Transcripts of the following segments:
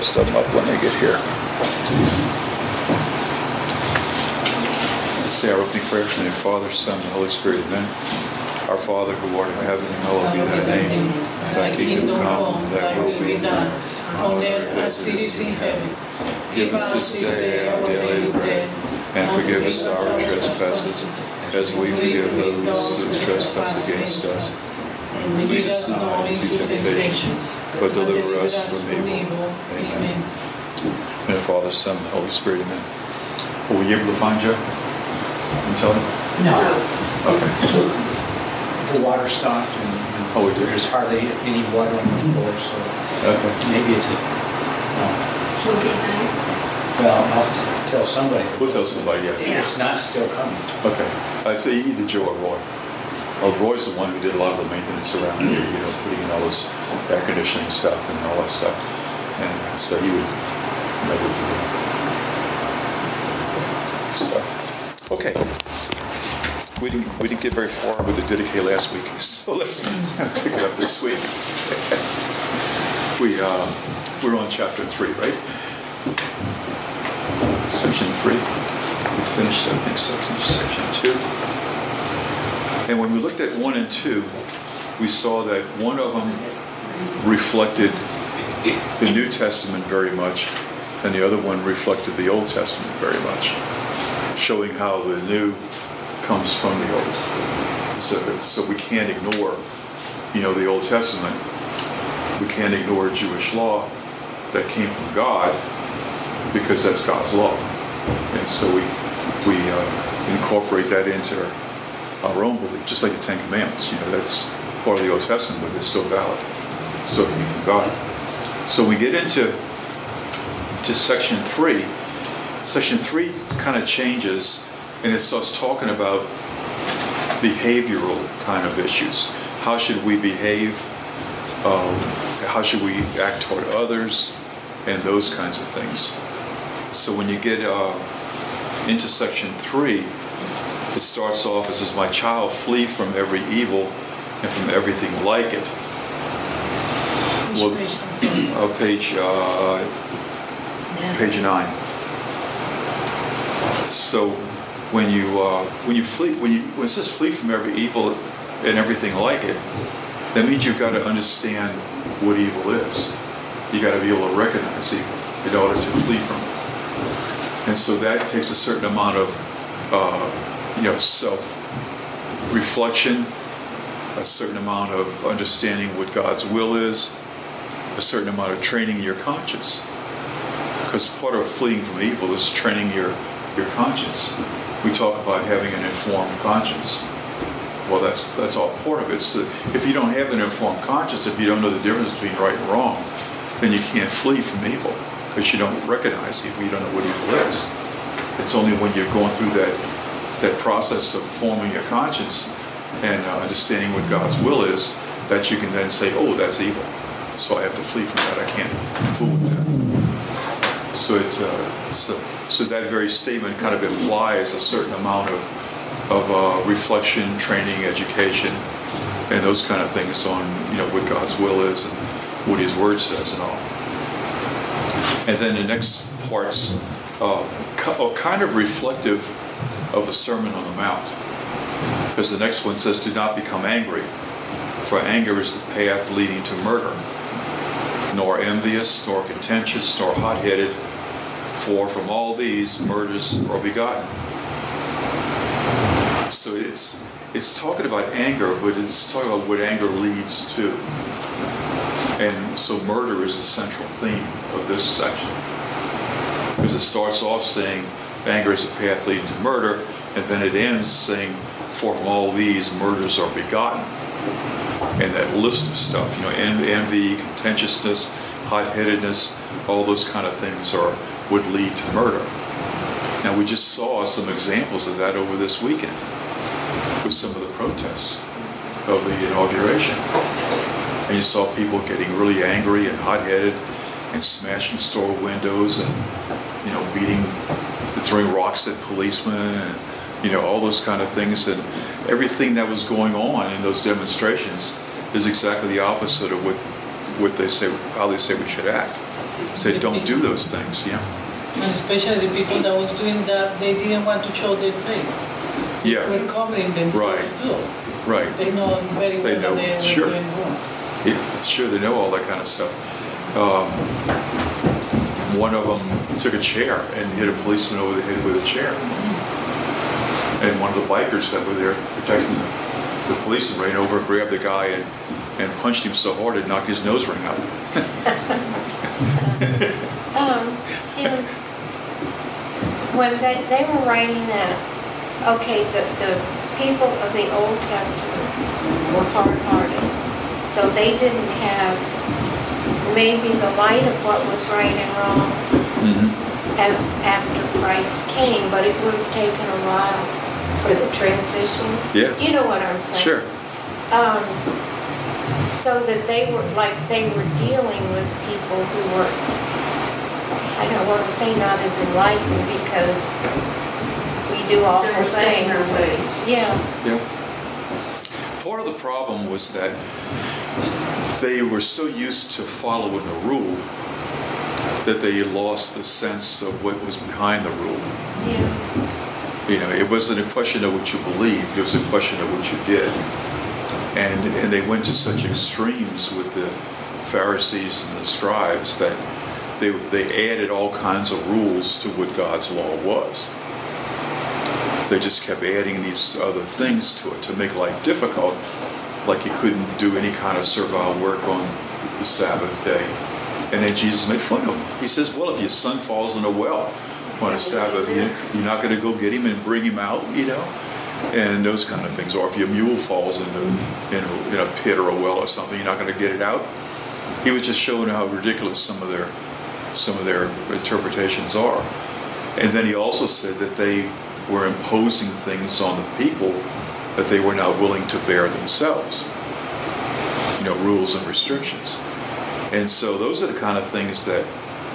rest of them up when they get here. Let's say our opening prayer in the name of the Father, Son, and Holy Spirit. Amen. Our Father, who art in heaven, hallowed be thy name. Thy kingdom come, thy will be done, on earth as it is in heaven. Give us this day our daily bread, and forgive us our trespasses, as we forgive those who trespass against us. And lead us not into temptation, but deliver us from evil. Amen. And the Father, Son, and Holy Spirit. Amen. Were we able to find Joe? And tell him? No. Okay. The water stopped, and there's hardly any water on the floor, so maybe it's a... Well, I'll have to tell somebody. We'll tell somebody, yeah. It's not still coming. Okay. I'd say either Joe or Roy. Well, Roy's the one who did a lot of the maintenance around here, putting in all this air conditioning stuff and all that stuff. And so he would know what to do. So, okay. We didn't get very far with the Didache last week, so let's pick it up this week. We're on chapter 3, right? Section 3. We finished, I think, section 2. And when we looked at 1 and 2, we saw that one of them reflected the New Testament very much, and the other one reflected the Old Testament very much, showing how the New comes from the Old. So we can't ignore, the Old Testament. We can't ignore Jewish law that came from God, because that's God's law. And so we incorporate that into our own belief, just like the Ten Commandments. That's part of the Old Testament, but it's still valid. It's still came from God. So we get into section 3. Section 3 kind of changes, and it starts talking about behavioral kind of issues. How should we behave? How should we act toward others? And those kinds of things. So when you get into section 3, it starts off as, "My child, flee from every evil and from everything like it." Page 9. So when it says flee from every evil and everything like it, that means you've got to understand what evil is. You got to be able to recognize evil in order to flee from it. And so that takes a certain amount of self-reflection, a certain amount of understanding what God's will is, a certain amount of training your conscience. Because part of fleeing from evil is training your conscience. We talk about having an informed conscience. Well, that's all part of it. So if you don't have an informed conscience, if you don't know the difference between right and wrong, then you can't flee from evil, because you don't recognize evil. You don't know what evil is. It's only when you're going through that process of forming your conscience and understanding what God's will is that you can then say, "Oh, that's evil, so I have to flee from that. I can't fool with that." So it's so that very statement kind of implies a certain amount of reflection, training, education, and those kind of things on what God's will is and what His Word says and all. And then the next parts are kind of reflective of the Sermon on the Mount, because the next one says, "Do not become angry, for anger is the path leading to murder. Nor envious, nor contentious, nor hot-headed, for from all these murders are begotten." So it's talking about anger, but it's talking about what anger leads to. And so murder is the central theme of this section, because it starts off saying anger is a path leading to murder, and then it ends saying, "For from all these murders are begotten." And that list of stuff, envy, contentiousness, hot-headedness, all those kind of things would lead to murder. Now, we just saw some examples of that over this weekend with some of the protests of the inauguration. And you saw people getting really angry and hot-headed and smashing store windows and, throwing rocks at policemen and, all those kind of things. And everything that was going on in those demonstrations is exactly the opposite of what they say, how they say we should act. Said, don't do those things. Yeah. And especially the people that was doing that, they didn't want to show their faith. Yeah. They were covering themselves still. Right. They know very well that they were doing wrong. Yeah, sure, they know all that kind of stuff. One of them took a chair and hit a policeman over the head with a chair. And one of the bikers that were there protecting the policeman ran over, grabbed the guy, and punched him so hard it knocked his nose ring out. Jim, when they were writing that, okay, the people of the Old Testament were hard-hearted, so they didn't have maybe the light of what was right and wrong as after Christ came, but it would have taken a while for the transition. Yeah. You know what I'm saying? Sure. So that they were dealing with people who were, I don't want to say not as enlightened because we do awful things. Yeah. Part of the problem was that they were so used to following the rule that they lost the sense of what was behind the rule. Yeah. You know, it wasn't a question of what you believed, it was a question of what you did. And they went to such extremes with the Pharisees and the scribes that they added all kinds of rules to what God's law was. They just kept adding these other things to it to make life difficult, like you couldn't do any kind of servile work on the Sabbath day. And then Jesus made fun of them. He says, well, if your son falls in a well on a Sabbath, you're not going to go get him and bring him out, you know? And those kind of things. Or if your mule falls in a pit or a well or something, you're not going to get it out. He was just showing how ridiculous some of their interpretations are. And then he also said that they were imposing things on the people that they were not willing to bear themselves. You know, rules and restrictions. And so those are the kind of things that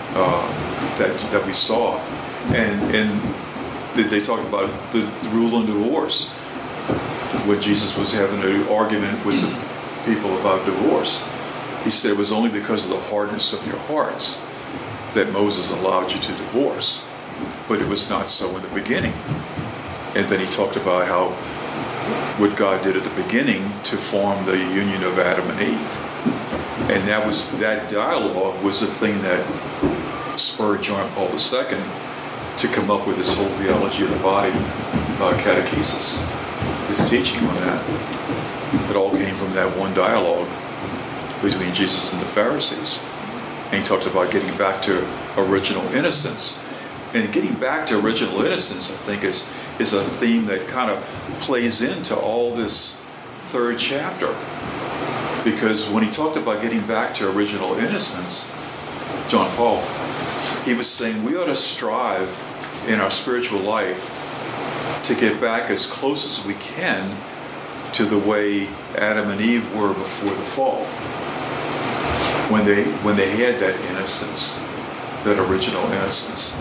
we saw. And they talked about the rule on divorce, when Jesus was having an argument with the people about divorce. He said it was only because of the hardness of your hearts that Moses allowed you to divorce, but it was not so in the beginning. And then he talked about how what God did at the beginning to form the union of Adam and Eve. And that dialogue was the thing that spurred John Paul II to come up with this whole theology of the body catechesis, his teaching on that. It all came from that one dialogue between Jesus and the Pharisees. And he talked about getting back to original innocence. And getting back to original innocence, I think, is a theme that kind of plays into all this third chapter. Because when he talked about getting back to original innocence, John Paul, he was saying we ought to strive in our spiritual life to get back as close as we can to the way Adam and Eve were before the fall. When they had that innocence, that original innocence.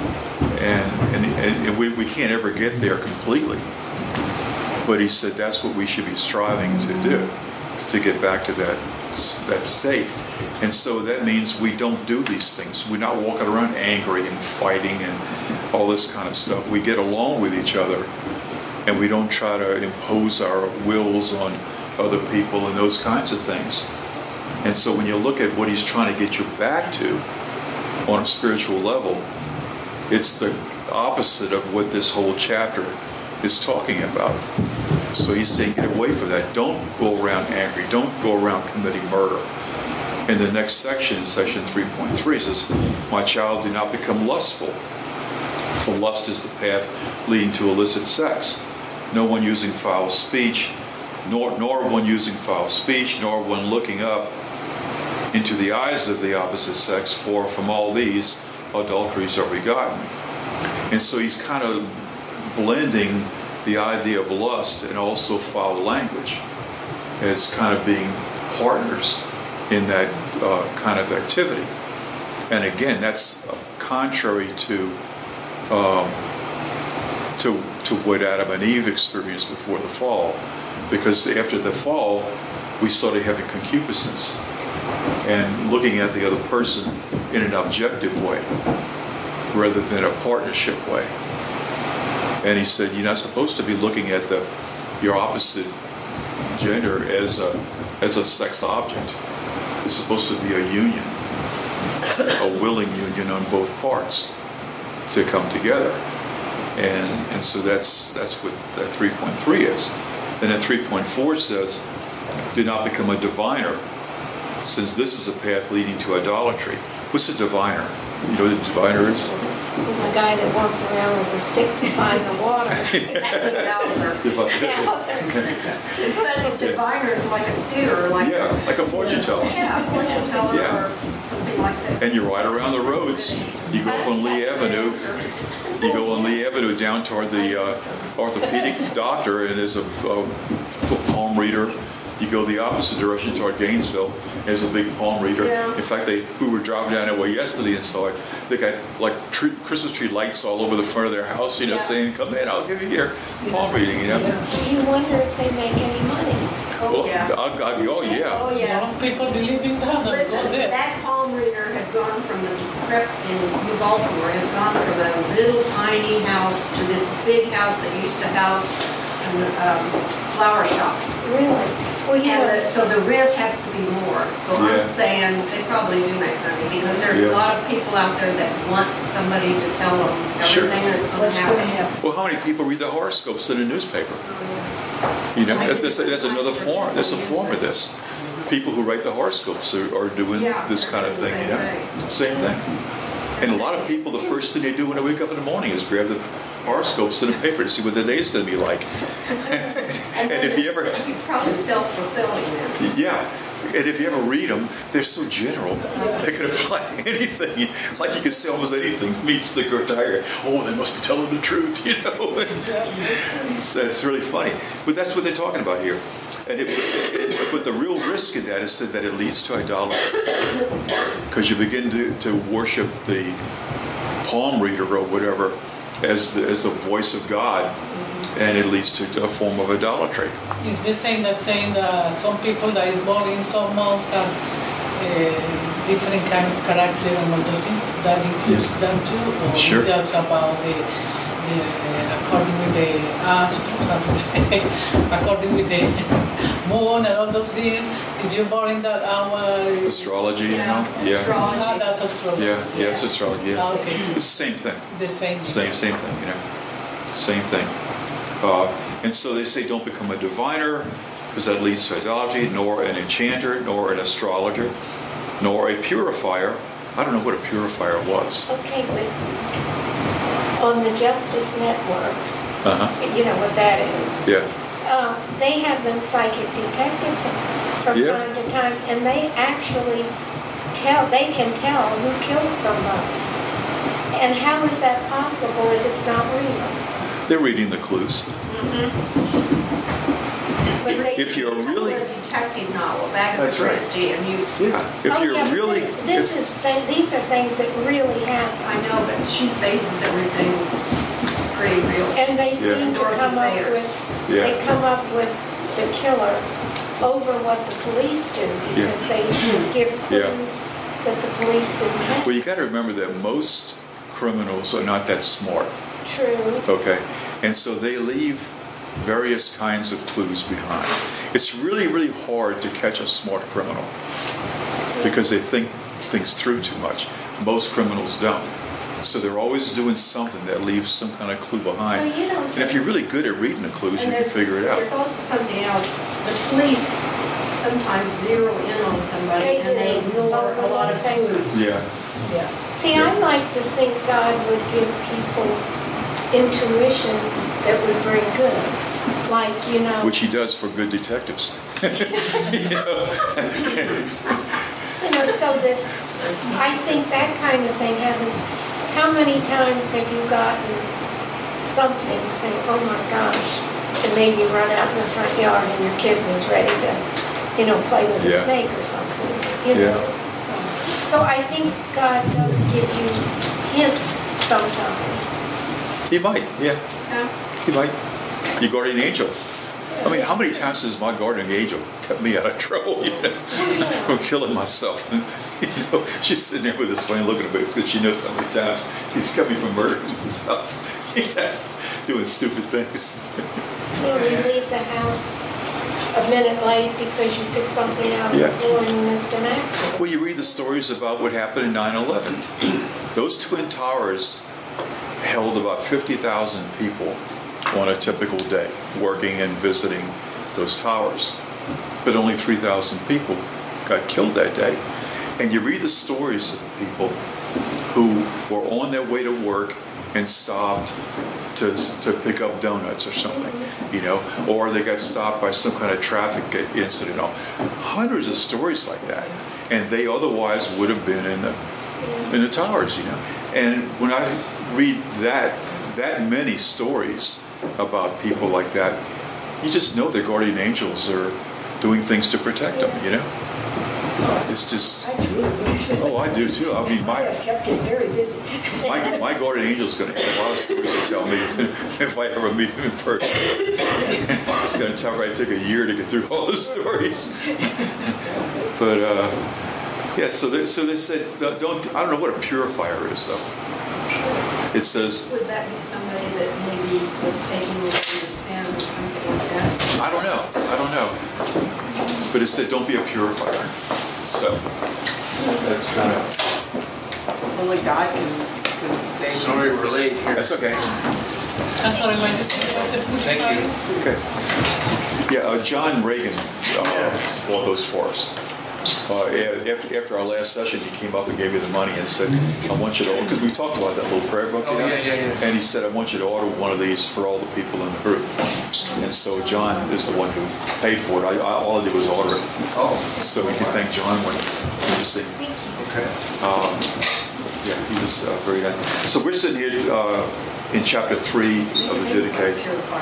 And we can't ever get there completely. But he said that's what we should be striving to do, to get back to that state. And so that means we don't do these things. We're not walking around angry and fighting and all this kind of stuff. We get along with each other, and we don't try to impose our wills on other people and those kinds of things. And so when you look at what he's trying to get you back to on a spiritual level, it's the opposite of what this whole chapter is talking about. So he's saying get away from that. Don't go around angry. Don't go around committing murder. In the next section, section 3.3, says, my child, do not become lustful. For lust is the path leading to illicit sex. No one using foul speech, nor one using foul speech, nor one looking up into the eyes of the opposite sex, for from all these adulteries are begotten. And so he's kind of blending the idea of lust and also foul language as kind of being partners in that kind of activity. And again, that's contrary to what Adam and Eve experienced before the fall, because after the fall, we started having concupiscence and looking at the other person in an objective way rather than a partnership way. And he said, you're not supposed to be looking at your opposite gender as a sex object. It's supposed to be a union, a willing union on both parts to come together. And so that's what that 3.3 is. And then 3.4 says, do not become a diviner, since this is a path leading to idolatry. What's a diviner? You know what a diviner is? It's a guy that walks around with a stick to find the water. That's a dowser. But a diviner is like a seer, like a fortune teller. Yeah, a fortune teller or something like that. And you ride around the roads. You go up on Lee Avenue. You go on Lee Avenue down toward the orthopedic doctor, and there's a palm reader. You go the opposite direction toward Gainesville, there's a big palm reader. Yeah. In fact, we were driving down that way yesterday and saw it. They got like Christmas tree lights all over the front of their house, saying, come in, I'll give you your palm reading, You wonder if they make any money. Oh, yeah. Oh, yeah. Oh, yeah. People believe in that. Listen, Go there. that palm reader has gone from the prep in New Baltimore, has gone from a little tiny house to this big house that used to house a flower shop. Really? Well, So the rent has to be more. So Yeah. I'm saying they probably do make money because there's Yeah. a lot of people out there that want somebody to tell them Sure. everything that's going to happen. Well, how many people read the horoscopes in a newspaper? That's another form. There's a form of this. People who write the horoscopes are doing this kind of thing. Same thing. And a lot of people, the first thing they do when they wake up in the morning is grab the horoscopes in the paper to see what the day is going to be like. And if you ever, it's probably self-fulfilling then. yeah. And if you ever read them, they're so general. They can apply anything. Like you can say almost anything meets the criteria. Oh, they must be telling the truth, It's really funny. But that's what they're talking about here. But the real risk in that is that it leads to idolatry. Because you begin to worship the palm reader or whatever as the voice of God, and it leads to a form of idolatry. Is this saying that some people that is born in some months have different kind of character and all those things? That includes them too? Or Sure. It's just about according with the astros, according with the moon and all those things? Is you born in that hour? Astrology, Yeah. Yeah. Astrology. Ah, that's astrology. Yeah, it's astrology. Yeah. Ah, okay. It's the same thing. The same. Same thing, Same thing. And so they say don't become a diviner, because that leads to idolatry, nor an enchanter, nor an astrologer, nor a purifier. I don't know what a purifier was. Okay, but on the Justice Network, you know what that is. Yeah. They have them psychic detectives from time to time, and they actually can tell who killed somebody. And how is that possible if it's not real? They're reading the clues. But they, If you're really... detective novels, Agatha That's right. Christie, and you. Yeah. If you're but really... these are things that really happen. I know, but she bases everything pretty real. And they seem to Dorothy come up Sayers. with, Yeah. they come up with the killer over what the police do because they give clues that the police didn't have. Well, you got to remember that most criminals are not that smart. True. Okay, and so they leave various kinds of clues behind. It's really, really hard to catch a smart criminal because they think things through too much. Most criminals don't. So they're always doing something that leaves some kind of clue behind. So you don't And if you're really good at reading the clues, you can figure it There's out. also something else. The police sometimes zero in on somebody and they ignore a lot of clues. Yeah. See, I like to think God would give people intuition that would bring good. Like, Which he does for good detectives. So that I think that kind of thing happens. How many times have you gotten something saying, oh my gosh, and maybe run out in the front yard and your kid was ready to, play with a snake or something, So I think God does give you hints sometimes. He might, Yeah. He might. Your guardian angel. I mean, how many times has my guardian angel kept me out of trouble, from killing myself? She's sitting there with this flame looking at me because she knows how many times he's kept me from murdering myself, doing stupid things. Can we leave the house a minute late because you picked something out of the floor and you missed an accident? Well, you read the stories about what happened in 9/11. Those Twin Towers held about 50,000 people on a typical day, working and visiting those towers. But only 3,000 people got killed that day. And you read the stories of people who were on their way to work and stopped to pick up donuts or something, or they got stopped by some kind of traffic incident. Hundreds of stories like that. And they otherwise would have been in the towers, And when I read that many stories about people like that, you just know their guardian angels are doing things to protect them, It's just... I truly do. Oh, I do too. I mean, I have kept it very busy. my guardian angel's going to have a lot of stories to tell me if I ever meet him in person. It's going to probably take a year to get through all the stories. But so they said, don't. I don't know what a purifier is, though. It says... Would that be somebody that maybe was taking away your sin or something like that? I don't know. But it said, don't be a purifier. So, that's kind of... Only God can say. Sorry we're late here. That's okay. That's what I wanted to say. Thank you. Okay. Yeah, John Reagan bought those for us. After our last session, he came up and gave me the money and said, I want you to, because we talked about that little prayer book. Yeah. And he said, I want you to order one of these for all the people in the group. And so John is the one who paid for it. All I did was order it. Oh. So we can thank John when you sing. Okay. He was very nice. So we're sitting here in chapter 3 of the Didache.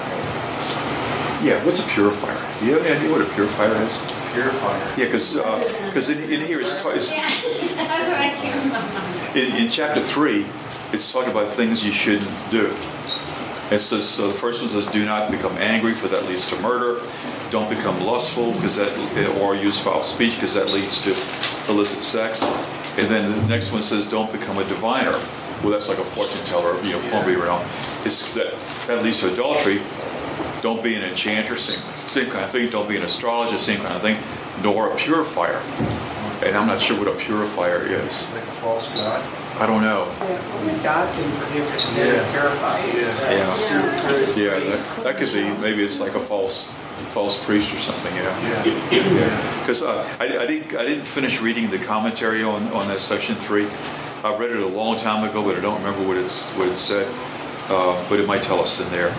Yeah, what's a purifier? Do you have any idea what a purifier is? Purifier. Yeah, because in here it's That's what I came up in chapter 3, it's talking about things you shouldn't do. It says, so the first one says, do not become angry, for that leads to murder. Don't become lustful, or use foul speech, because that leads to illicit sex. And then the next one says, don't become a diviner. Well, that's like a fortune teller, palmary realm. It's that leads to adultery. Don't be an enchanter, same kind of thing. Don't be an astrologer, same kind of thing. Nor a purifier. And I'm not sure what a purifier is. Like a false god. I don't know. Only God can forgive your sin and purify you. Yeah, that could be. Maybe it's like a false priest or something. Yeah. Because I didn't finish reading the commentary on that section 3. I read it a long time ago, but I don't remember what it said. But it might tell us in there.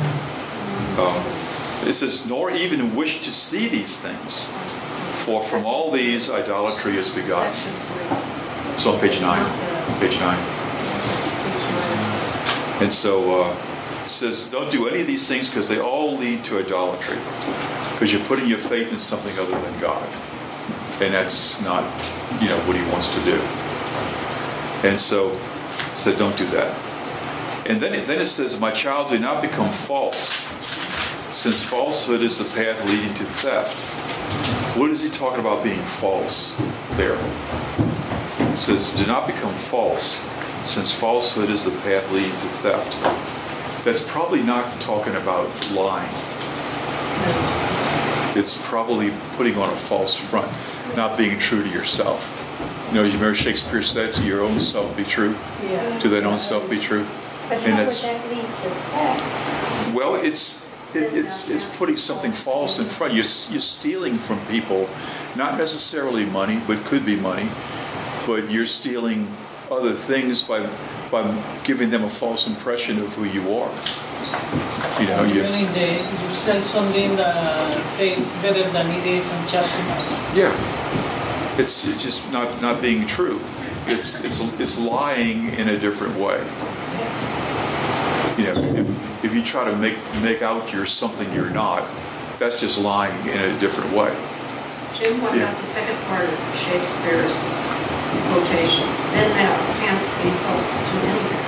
It says, nor even wish to see these things, for from all these idolatry is begotten. So on page 9. And so it says, don't do any of these things because they all lead to idolatry. Because you're putting your faith in something other than God. And that's not, what he wants to do. And so it said, don't do that. And then it says, my child, do not become false, since falsehood is the path leading to theft. What is he talking about being false there? It says, do not become false, since falsehood is the path leading to theft. That's probably not talking about lying. It's probably putting on a false front, not being true to yourself. You remember Shakespeare said, to your own self be true? Yeah. To thine own self be true? But how would that lead to theft? Well, it's putting something false in front. You're stealing from people, not necessarily money, but could be money. But you're stealing other things by giving them a false impression of who you are. You sell something that says better than it is and charging money. Yeah, it's just not being true. It's lying in a different way. If you try to make out you're something you're not, that's just lying in a different way. Jim, what about the second part of Shakespeare's quotation? Then thou canst be false to anything.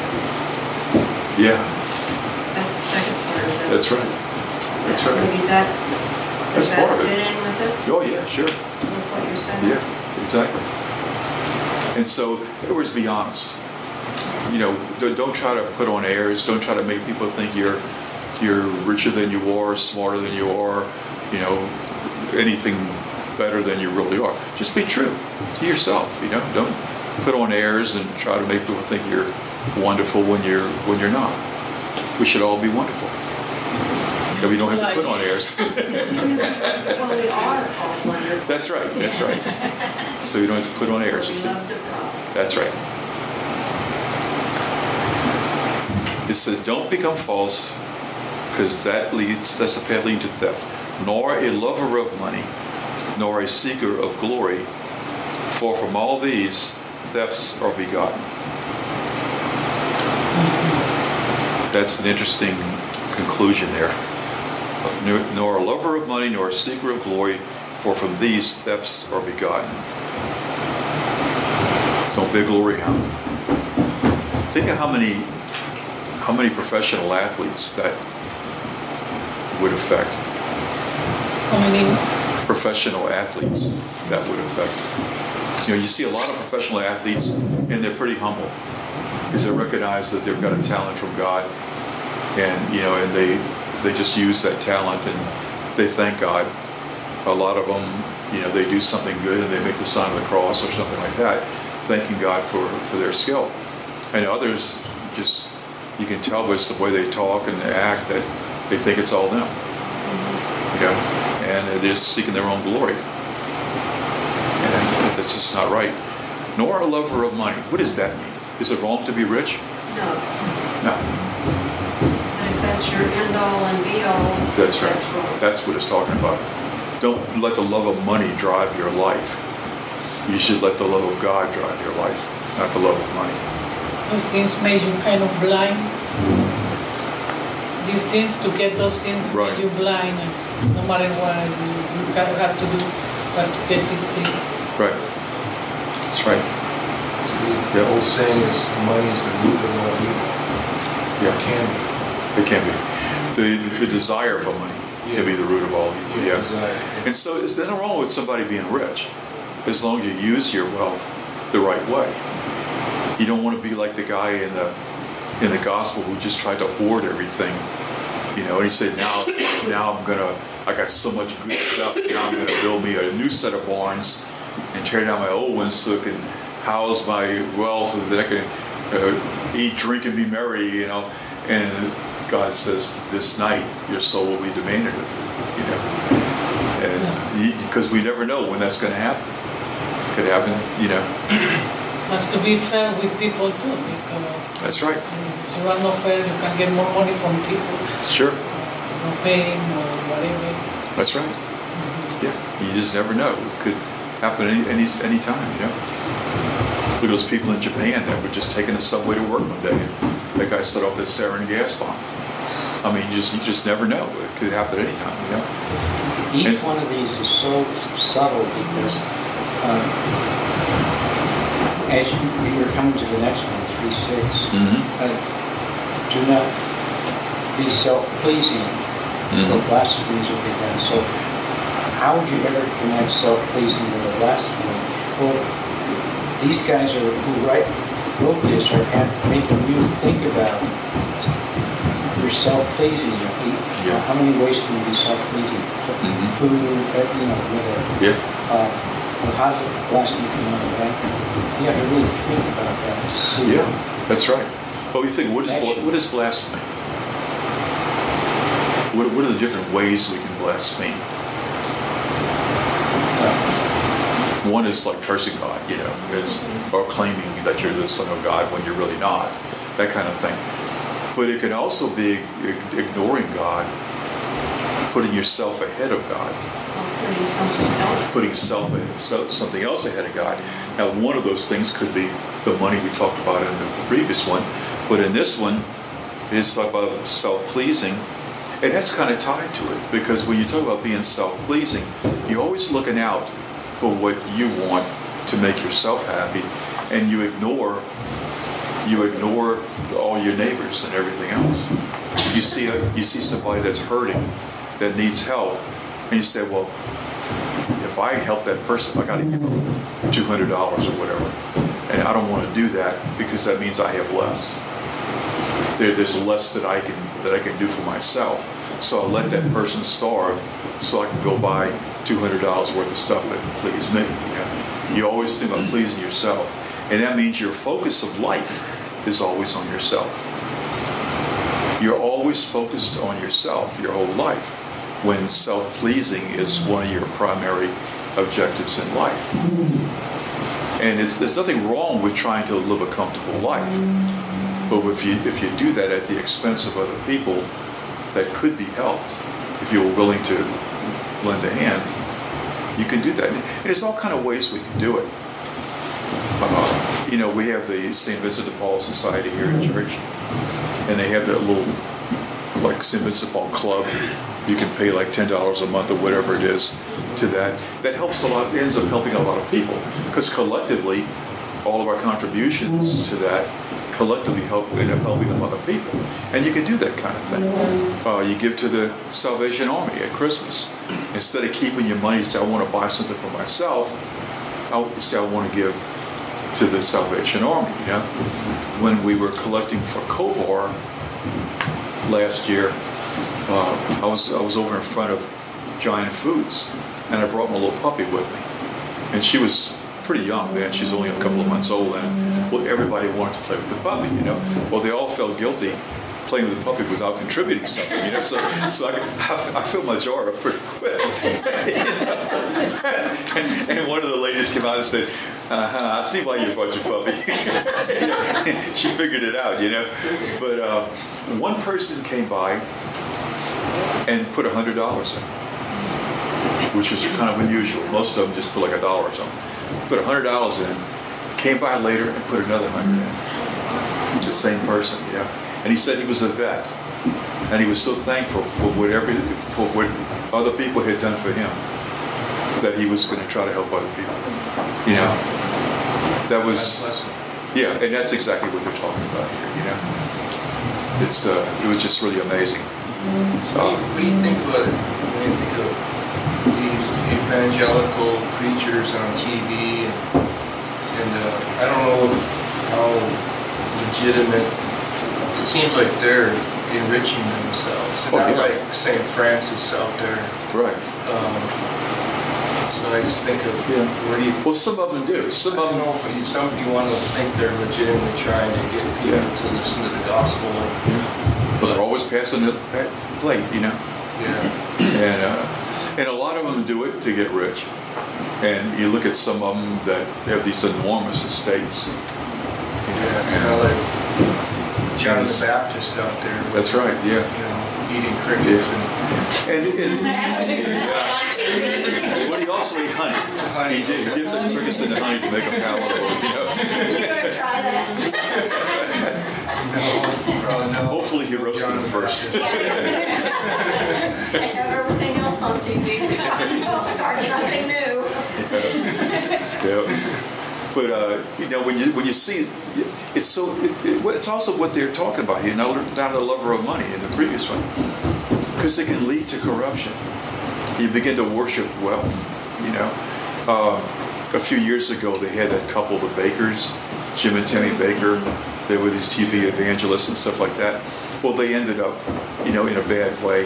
Yeah. That's the second part of that. That's right. Maybe that That's Does part that of it. fit in with it, Oh, yeah, sure. with what you're saying? Yeah, exactly. And so, in other words, be honest. You know, don't try to put on airs. Don't try to make people think you're richer than you are, smarter than you are, you know, anything better than you really are. Just be true to yourself. You know, don't put on airs and try to make people think you're wonderful when you're not. We should all be wonderful. That we don't have to put on airs. Well, we are all wonderful. That's right. That's right. So you don't have to put on airs. You We see. love to draw. That's right. It says, don't become false, because that's the path leading to theft. Nor a lover of money, nor a seeker of glory, for from all these thefts are begotten. That's an interesting conclusion there. Nor a lover of money, nor a seeker of glory, for from these thefts are begotten. Don't be a glory hound. Think of how many professional athletes that would affect. How many? Professional athletes that would affect. You know, you see a lot of professional athletes, and they're pretty humble because they recognize that they've got a talent from God, and you know, and they just use that talent and they thank God. A lot of them, you know, they do something good and they make the sign of the cross or something like that, thanking God for their skill. And others, just you can tell by the way they talk and they act that they think it's all them. You know, and they're just seeking their own glory. And that's just not right. Nor a lover of money. What does that mean? Is it wrong to be rich? No. No. And if that's your end all and be all, That's right. that's wrong. That's what it's talking about. Don't let the love of money drive your life. You should let the love of God drive your life, not the love of money. Those things make you kind of blind. These things, to get those things, Right. make you blind. And no matter what, you kind of have to do, but to get these things. Right. That's right. The old saying is, money is the root of all evil. Yeah. It can be. It can be. The desire for money can be the root of all evil. Yeah. Desire. And so there's nothing wrong with somebody being rich, as long as you use your wealth the right way. You don't want to be like the guy in the gospel who just tried to hoard everything. You know, and he said, now I got so much good stuff, now I'm gonna build me a new set of barns and tear down my old ones so it can house my wealth and that I can eat, drink, and be merry, you know. And God says, this night your soul will be demanded of you, you know. And because we never know when that's going to happen. It could happen, you know. Has to be fair with people too, because That's right. if you are not fair, you can get more money from people, Sure. not paying or whatever. That's right. Yeah. You just never know. It could happen any time, you know. Look at those people in Japan that were just taking the subway to work one day. That guy set off that sarin gas bomb. I mean, you just never know. It could happen anytime, you know. Each one of these is so subtle because as you're coming to the next one, 3:6, do not be self-pleasing, or blasphemies will be done. So how would you ever connect self-pleasing with a blasphemy? Well, these guys who wrote this are making you think about your self-pleasing. Yeah. How many ways can you be self-pleasing? Food, whatever. Yeah. Well, how does blasphemy come out of that? You have to really think about that to see. Yeah, that's right. Well, you think, what is blasphemy? What are the different ways we can blaspheme? One is like cursing God, you know, or claiming that you're the Son of God when you're really not, that kind of thing. But it can also be ignoring God, putting yourself ahead of God, putting something else ahead of God. Now, one of those things could be the money we talked about in the previous one, but in this one, it's about self-pleasing, and that's kind of tied to it, because when you talk about being self-pleasing, you're always looking out for what you want to make yourself happy, and you ignore all your neighbors and everything else. You see somebody that's hurting, that needs help, And you say, well, if I help that person, I got to give them $200 or whatever. And I don't want to do that because that means I have less. There's less that I can do for myself. So I'll let that person starve so I can go buy $200 worth of stuff that please me. You always think about pleasing yourself. And that means your focus of life is always on yourself. You're always focused on yourself your whole life, when self-pleasing is one of your primary objectives in life. And there's nothing wrong with trying to live a comfortable life. But if you do that at the expense of other people that could be helped, if you were willing to lend a hand, you can do that. And there's all kind of ways we can do it. We have the St. Vincent de Paul Society here in church, and they have that little, like, St. Vincent de Paul club. You can pay like $10 a month or whatever it is to that. That helps a lot. It ends up helping a lot of people, because collectively, all of our contributions to that collectively end up helping a lot of people. And you can do that kind of thing. You give to the Salvation Army at Christmas. Instead of keeping your money, you say, I want to buy something for myself, you say, I want to give to the Salvation Army. When we were collecting for Kovar last year, I was over in front of Giant Foods, and I brought my little puppy with me. And she was pretty young then. She's only a couple of months old then. Well, everybody wanted to play with the puppy, Well, they all felt guilty playing with the puppy without contributing something, So I filled my jar up pretty quick. And one of the ladies came out and said, I see why you brought your puppy. She figured it out, But one person came by and put $100 in, which was kind of unusual. Most of them just put like $1 or something. Put $100 in, came by later and put another 100 in. The same person, And he said he was a vet, and he was so thankful for what other people had done for him, that he was going to try to help other people. That was, and that's exactly what they're talking about here. It was just really amazing. What do you think about it? When you think of these evangelical preachers on TV, and I don't know how legitimate. It seems like they're enriching themselves, and not like St. Francis out there. Right. So I just think of where do you? Well, some of them do. Some of them. Some you want to think they're legitimately trying to get people to listen to the gospel. But they're always passing the plate, Yeah. And a lot of them do it to get rich. And you look at some of them that have these enormous estates. It's not like John the Baptist out there. That's right. Yeah. Eating crickets But he also ate honey. He did. He dipped the crickets in the honey to make them palatable. You gonna try that? No, probably no. Hopefully he roasted them first. I have everything else on TV. I'll start something new. But when you see, it's also what they're talking about here. Not a lover of money in the previous one, because it can lead to corruption. You begin to worship wealth. A few years ago they had that couple, the Bakers, Jim and Tammy Baker. They were these TV evangelists and stuff like that. Well, they ended up, in a bad way,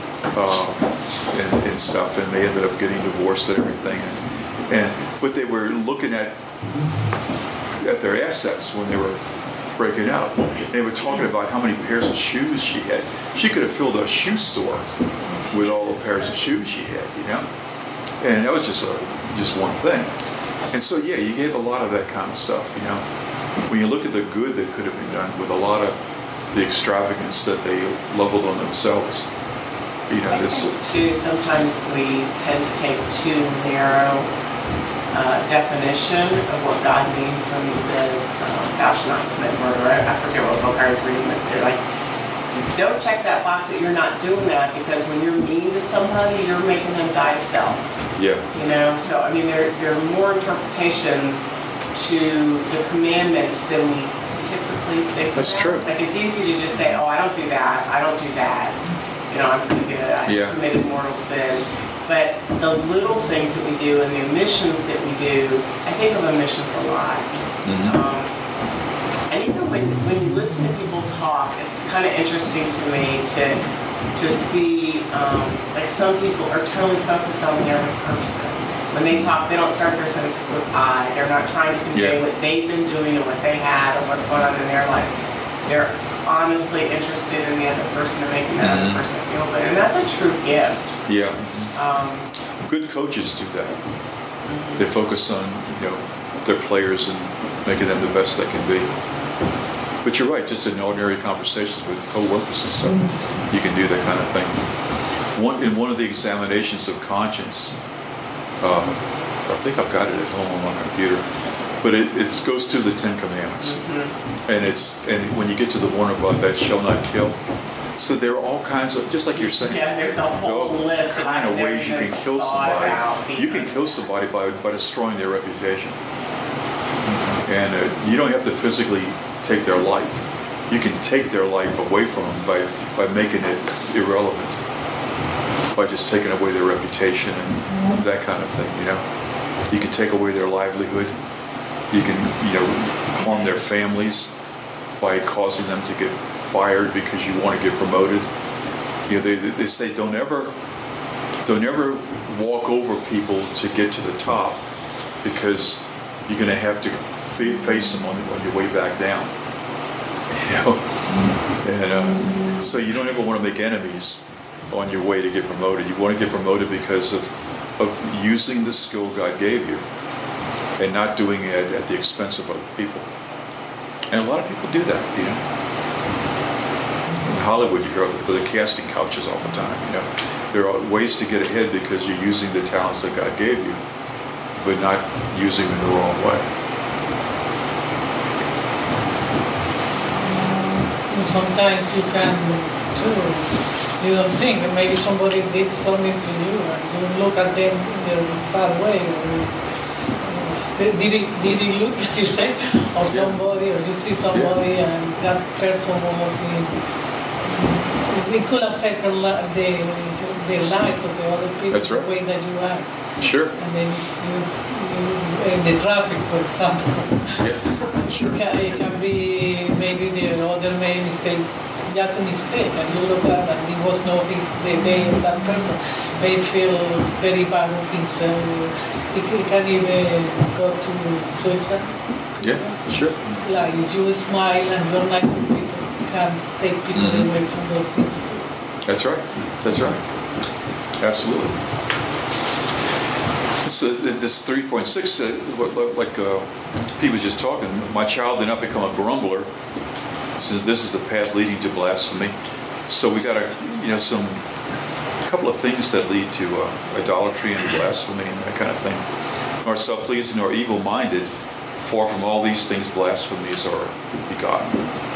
and stuff, and they ended up getting divorced and everything. But they were looking at their assets when they were breaking out. They were talking about how many pairs of shoes she had. She could have filled a shoe store with all the pairs of shoes she had, And that was just one thing. And so, you gave a lot of that kind of stuff, When you look at the good that could have been done with a lot of the extravagance that they leveled on themselves, this. Too, sometimes we tend to take too narrow definition of what God means when He says, "Thou shalt not commit murder." I forget what book I was reading, but they're like, don't check that box that you're not doing that, because when you're mean to somebody, you're making them die to self. Yeah. So I mean, there are more interpretations to the commandments than we typically think. That's true. Like, it's easy to just say, "Oh, I don't do that. I don't do that. I'm pretty good. I committed mortal sin." But the little things that we do and the omissions that we do, I think of omissions a lot. And even when you listen to people talk, it's kind of interesting to me to see, like some people are totally focused on the other person. When they talk, they don't start their sentences with I. They're not trying to convey what they've been doing and what they had and what's going on in their lives. They're honestly interested in the other person and making that other person feel good. And that's a true gift. Yeah. Good coaches do that. They focus on, their players and making them the best they can be. But you're right, just in ordinary conversations with co-workers and stuff, you can do that kind of thing. In one of the examinations of conscience, I think I've got it at home on my computer, but it goes through the 10 Commandments. And when you get to the one about that shall not kill, so there are all kinds of, just like you're saying, there's a whole list kind of ways you can kill somebody. You can kill somebody by destroying their reputation. And you don't have to physically take their life. You can take their life away from them by making it irrelevant, by just taking away their reputation and that kind of thing. You can take away their livelihood. You can harm their families by causing them to get fired because you want to get promoted. They say don't ever walk over people to get to the top, because you're going to have to face them on your way back down. And so you don't ever want to make enemies on your way to get promoted. You want to get promoted because of using the skill God gave you and not doing it at the expense of other people. And a lot of people do that, In Hollywood, you hear the casting couches all the time, There are ways to get ahead because you're using the talents that God gave you, but not using them the wrong way. Sometimes you can too. You don't think, and maybe somebody did something to you, and you look at them in a bad way. Did he look, like you say, or somebody, or you see somebody, and that person was it could affect their life of the other people. That's right. The way that you act. Sure. And then it's in the traffic, for example. Yeah, sure. It can be maybe the other made mistake, just a mistake, and you look at and it was not the day of that person. May feel very bad of himself. It can even go to suicide. Yeah, sure. It's like if you smile and you're nice to people, you can take people away from those things too. That's right. That's right. Absolutely. This 3.6, like Pete was just talking, my child did not become a grumbler, since this is the path leading to blasphemy. So we got a couple of things that lead to idolatry and blasphemy and that kind of thing. Nor self-pleasing nor evil-minded, far from all these things blasphemies are begotten.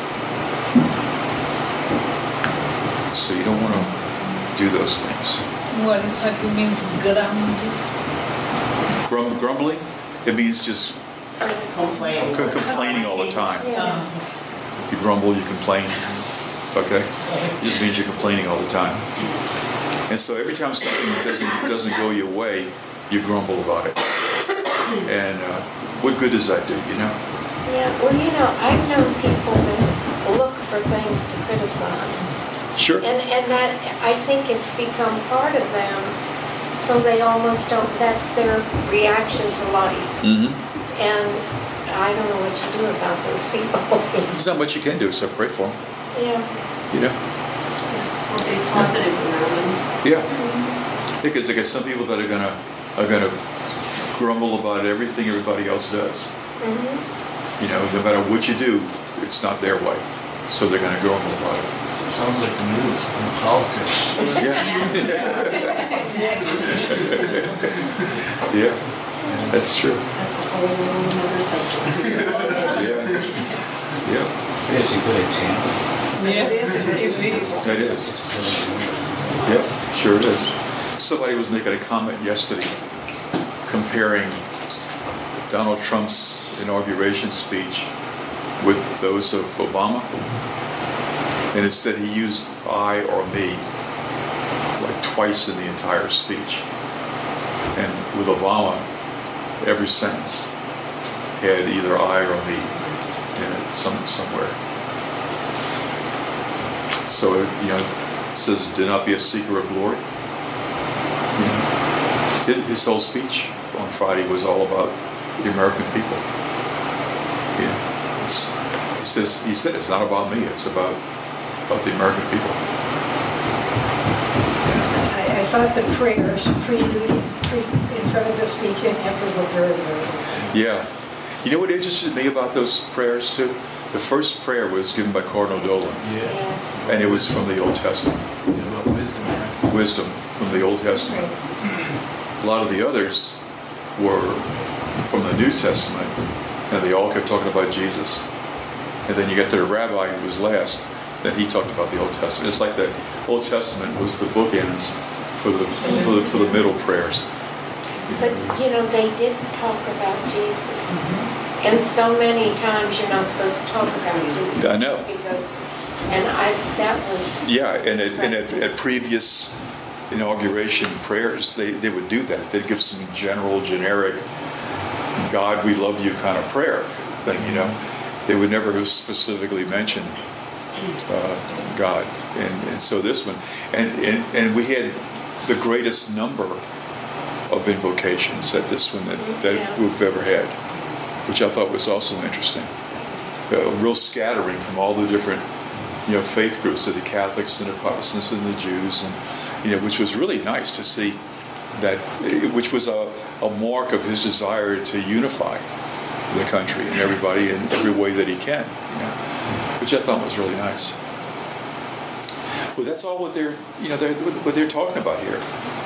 So you don't want to do those things. What exactly means grumbling? Grumbling? It means just complaining all the time. You grumble, you complain. Okay? It just means you're complaining all the time. And so every time something doesn't go your way, you grumble about it. And what good does that do, Yeah, well, I've known people that look for things to criticize. Sure. And that, I think it's become part of them, so they almost don't, that's their reaction to life. And I don't know what you do about those people. There's not much you can do except pray for them. Yeah. Or be positive around them. Yeah. Because I got some people that are gonna grumble about everything everybody else does. No matter what you do, it's not their way. So they're gonna grumble about it. Sounds like the news in politics. Yeah, that's true. That's a whole other subject. Yeah. It's a good example. Yes, it is. It is. Yep, sure it is. Somebody was making a comment yesterday comparing Donald Trump's inauguration speech with those of Obama. And it said he used I or me like twice in the entire speech. And with Obama, every sentence had either I or me in it somewhere. So it says, "Do not be a seeker of glory." His whole speech on Friday was all about the American people. He said it's not about me; it's about the American people. I thought the prayers in front of the speech and after were very, very good. Yeah. You know what interested me about those prayers too? The first prayer was given by Cardinal Dolan, Yes. and it was from the Old Testament. About wisdom. Wisdom from the Old Testament. A lot of the others were from the New Testament, and they all kept talking about Jesus. And then you get to the rabbi who was last, then he talked about the Old Testament. It's like the Old Testament was the bookends for the middle prayers. But, they did talk about Jesus. And so many times you're not supposed to talk about Jesus. I know. That was... Yeah, and at previous inauguration prayers, they would do that. They'd give some generic, God, we love you kind of prayer thing, They would never specifically mention God. And so this one, and we had the greatest number of invocations at this one that we've ever had, which I thought was also interesting. A real scattering from all the different, faith groups of the Catholics and the Protestants and the Jews, and which was really nice to see that, which was a mark of his desire to unify the country and everybody in every way that he can, which I thought was really nice. Well, that's all what they're talking about here.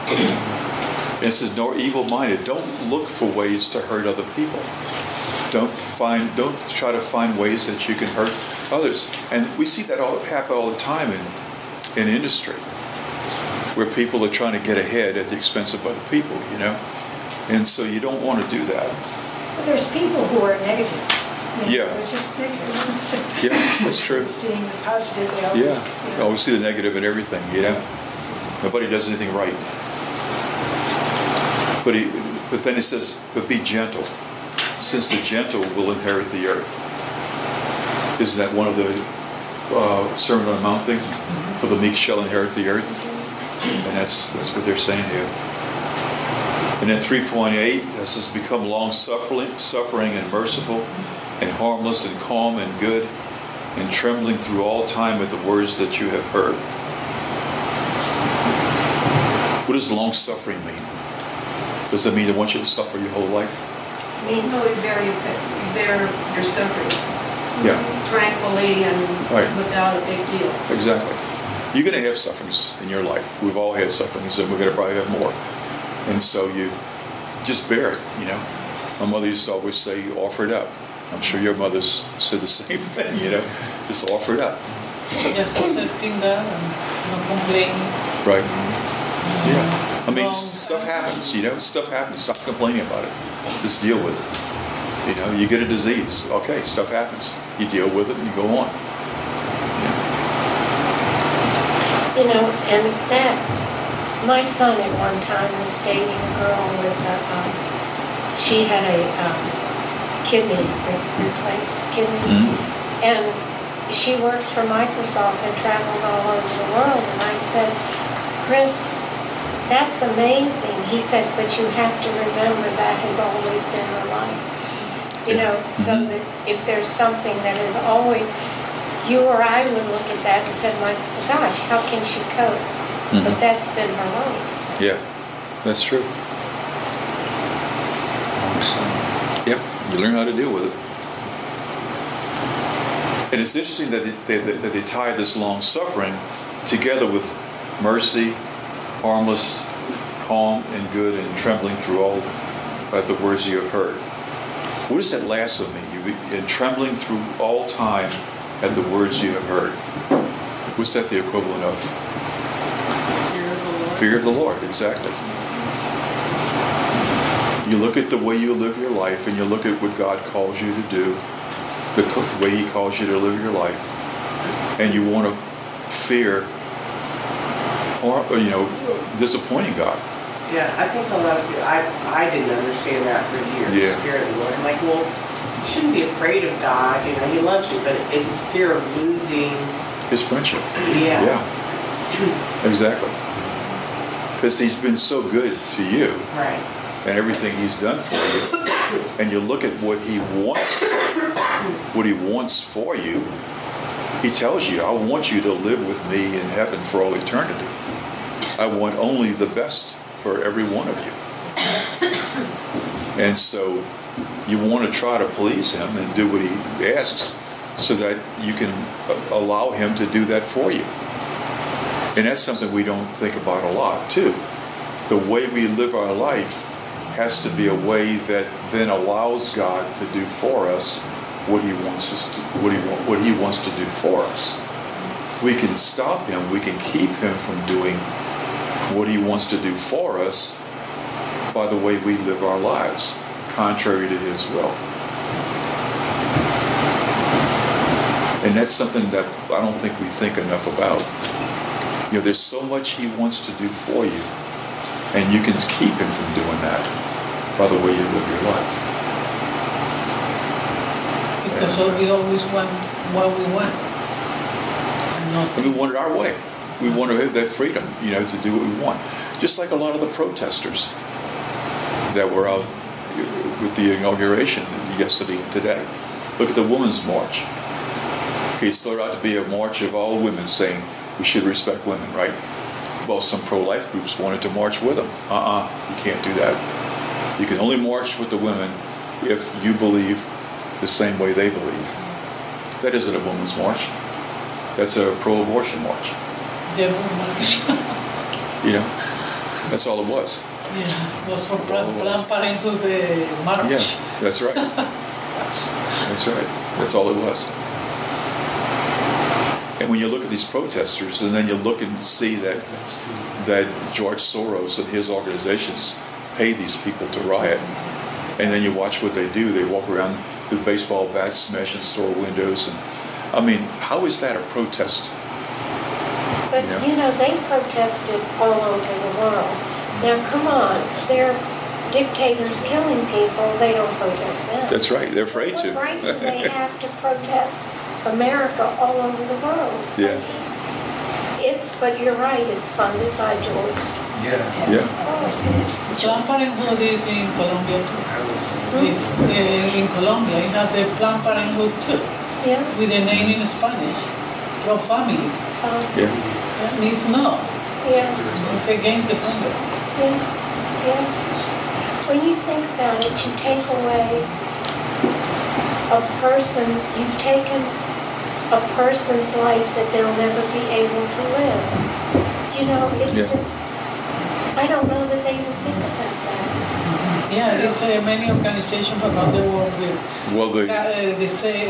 And it says, "Nor evil-minded." Don't look for ways to hurt other people. Don't try to find ways that you can hurt others. And we see that happen all the time in industry, where people are trying to get ahead at the expense of other people, And so you don't want to do that. But there's people who are negative. Yeah. They're just negative. Yeah, that's true. Seeing the positive, they always, Yeah, always see the negative in everything, Nobody does anything right. But then he says, "But be gentle, since the gentle will inherit the earth." Isn't that one of the Sermon on the Mount thing? For the meek shall inherit the earth. And that's what they're saying here. And then 3.8, it says, "Become long-suffering and merciful, and harmless and calm and good, and trembling through all time at the words that you have heard." What does long-suffering mean? Does that mean they want you to suffer your whole life? means So we bear your sufferings Yeah, tranquilly and Right. without a big deal. exactly. You're going to have sufferings in your life. We've all had sufferings, and we're going to probably have more. And so you just bear it, My mother used to always say, "Offer it up." I'm sure your mothers said the same thing, Just offer it up. Just accepting that and not complaining. Right. Yeah. I mean, stuff happens, Stuff happens. Stop complaining about it. Just deal with it. You get a disease. Okay, stuff happens. You deal with it and you go on. And that, my son at one time was dating a girl with she had a kidney replaced kidney. And she works for Microsoft and traveled all over the world. And I said, "Chris, that's amazing." He said, "But you have to remember that has always been her life." So that if there's something that is always, you or I would look at that and say, "My gosh, how can she cope?" But that's been her life. Yeah, that's true. Yep, you learn how to deal with it. And it's interesting that they tie this long suffering together with mercy, harmless, calm, and good, and trembling through all at the words you have heard. What does that last one mean? And trembling through all time at the words you have heard. What's that the equivalent of? Fear of the Lord. Fear of the Lord, exactly. You look at the way you live your life, and you look at what God calls you to do, the way He calls you to live your life, and you want to fear, or disappointing God. Yeah, I think a lot of people, I didn't understand that for years. Yeah. Fear of the Lord. I'm like, well, you shouldn't be afraid of God. You know, He loves you, but it's fear of losing. His friendship. Yeah. Yeah. Exactly. Because He's been so good to you. Right. And everything He's done for you. And you look at what He wants for you. He tells you, I want you to live with me in heaven for all eternity. I want only the best for every one of you. And so you want to try to please Him and do what He asks so that you can allow Him to do that for you. And that's something we don't think about a lot, too. The way we live our life has to be a way that then allows God to do for us what He wants us to, what He wants to do for us. We can stop Him, we can keep Him from doing what He wants to do for us by the way we live our lives, contrary to His will. And that's something that I don't think we think enough about. You know, there's so much He wants to do for you, and you can keep Him from doing that by the way you live your life. Because we always want what we want. And we want it our way. We want to have that freedom, you know, to do what we want. Just like a lot of the protesters that were out with the inauguration yesterday and today. Look at the Women's March. Okay, it started out to be a march of all women saying we should respect women, right? Well, some pro-life groups wanted to march with them. You can't do that. You can only march with the women if you believe the same way they believe. That isn't a women's march. That's a pro-abortion march. You know, that's all it was. Yeah, it was for Planned Parenthood march. Yeah, that's right. That's right. That's all it was. And when you look at these protesters, and then you look and see that George Soros and his organizations pay these people to riot, and then you watch what they do. They walk around with baseball bats, smashing store windows, and I mean, how is that a protest? But, you know, they protested all over the world. Now, come on, they're dictators killing people. They don't protest them. That's right. They're afraid to. What right do they have to protest America all over the world? Yeah. But you're right, it's funded by George. Yeah. Planned Parenthood is in Colombia too. In Colombia, it has a Planned Parenthood too. Yeah. With a name in Spanish, Pro Family. Yeah. And it's not. Yeah. It's against the family. Yeah. When you think about it, you take away a person, you've taken a person's life that they'll never be able to live. You know, it's just, I don't know that they even think about that. Yeah, there's many organizations around the world with, they say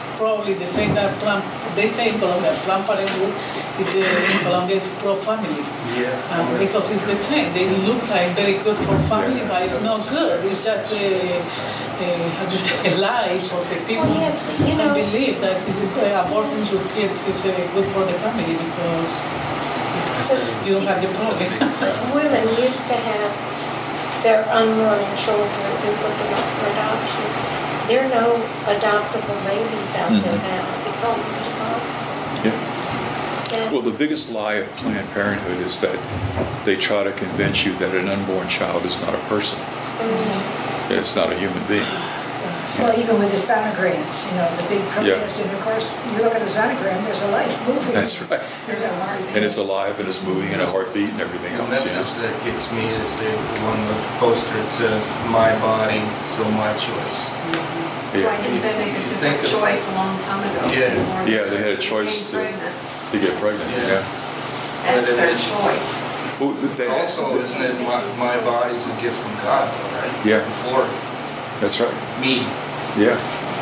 that they say in Colombia, Planned Parenthood is in Colombia is pro-family. Yeah. Because it's the same. They look like very good for family, but it's not good. It's just a lie for the people. Well, yes, but you know, believe that aborting your kids is good for the family because you don't have the problem. women used to have their unwanted children and put them up for adoption. There are no adoptable babies out there now. It's almost impossible. Yeah. Well, the biggest lie of Planned Parenthood is that they try to convince you that an unborn child is not a person. It's not a human being. Well, even with the sonograms, you know, the big protest, and of course, you look at a sonogram, there's a life moving. That's right. There's a heart. And it's alive and it's moving and a heartbeat and everything The else. message that gets me is the one with the poster that says, "My body, so my choice." Yeah. Why didn't they make a You think different of- choice a long time ago? Yeah. before Yeah, they had a choice became pregnant? to get pregnant. Yeah. That's their choice. Well, that's, Also, isn't it my body's a gift from God, right? Yeah. Before that's right. me, Yeah,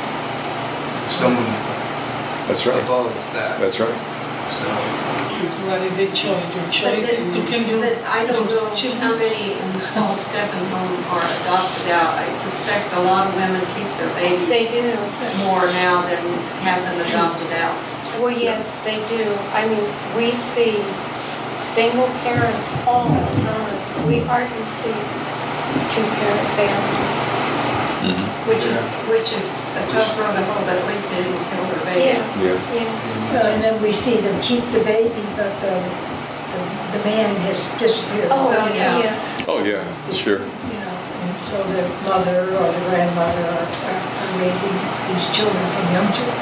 someone that's right. above that. That's right. So, What is the choice? Your choice is to kill your But I don't know children. how many in Paul Stephen home are adopted out. I suspect a lot of women keep their babies. They do. More now than have them adopted out. Well, yes, they do. I mean, we see single parents all the time. We hardly see two-parent families. Which is a tough road to hoe, but at least they didn't kill their baby. Yeah. And then we see them keep the baby, but the man has disappeared. Oh, Well, yeah. yeah. Oh, yeah, sure. You know, and so the mother or the grandmother are raising these children from young children.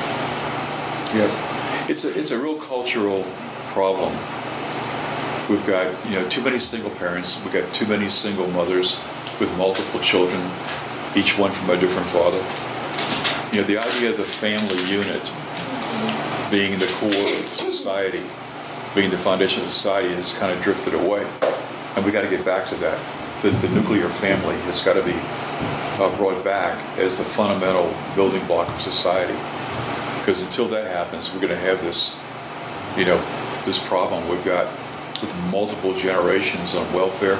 Yeah. It's a real cultural problem. We've got, too many single parents. We've got too many single mothers with multiple children, each one from a different father. The idea of the family unit being the core of society, being the foundation of society, has kind of drifted away. And we got to get back to that. The nuclear family has got to be brought back as the fundamental building block of society. Because until that happens, we're going to have this, this problem we've got with multiple generations on welfare.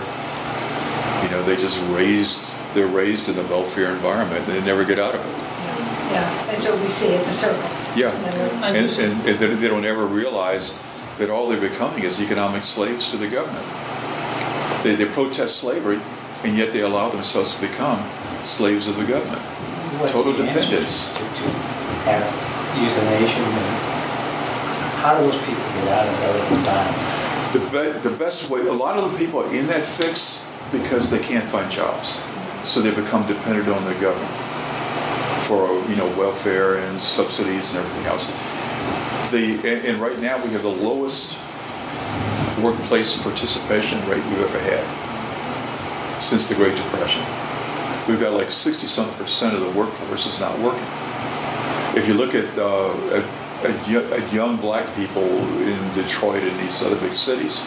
They're raised in the welfare environment and they never get out of it. Yeah, that's what we see. It's a circle. Yeah, and they don't ever realize that all they're becoming is economic slaves to the government. They protest slavery, and yet they allow themselves to become slaves of the government. What's Total the answer dependence. to have euthanasia? How do those people get out of it other than dying? The best way, a lot of the people are in that fix because they can't find jobs. So they become dependent on the government for welfare and subsidies and everything else. And right now we have the lowest workplace participation rate we've ever had since the Great Depression. We've got like 60-something% of the workforce is not working. If you look at young black people in Detroit and these other big cities,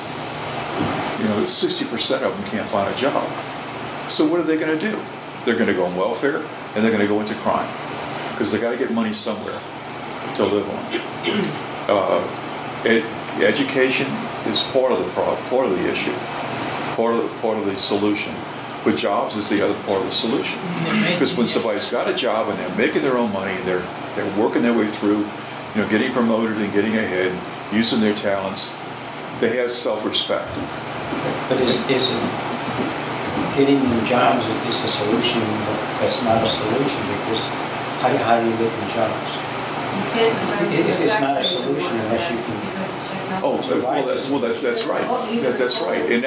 60% of them can't find a job. So what are they going to do? They're going to go on welfare and they're going to go into crime because they got to get money somewhere to live on. Education is part of the problem, part of the issue, part of the solution. But jobs is the other part of the solution. Because when somebody's got a job and they're making their own money, they're working their way through, getting promoted and getting ahead, using their talents, they have self-respect. But is getting them jobs is a solution? That's not a solution because how do you get them jobs? You can't. It's not a solution unless you can. Oh, that's right. That's right, and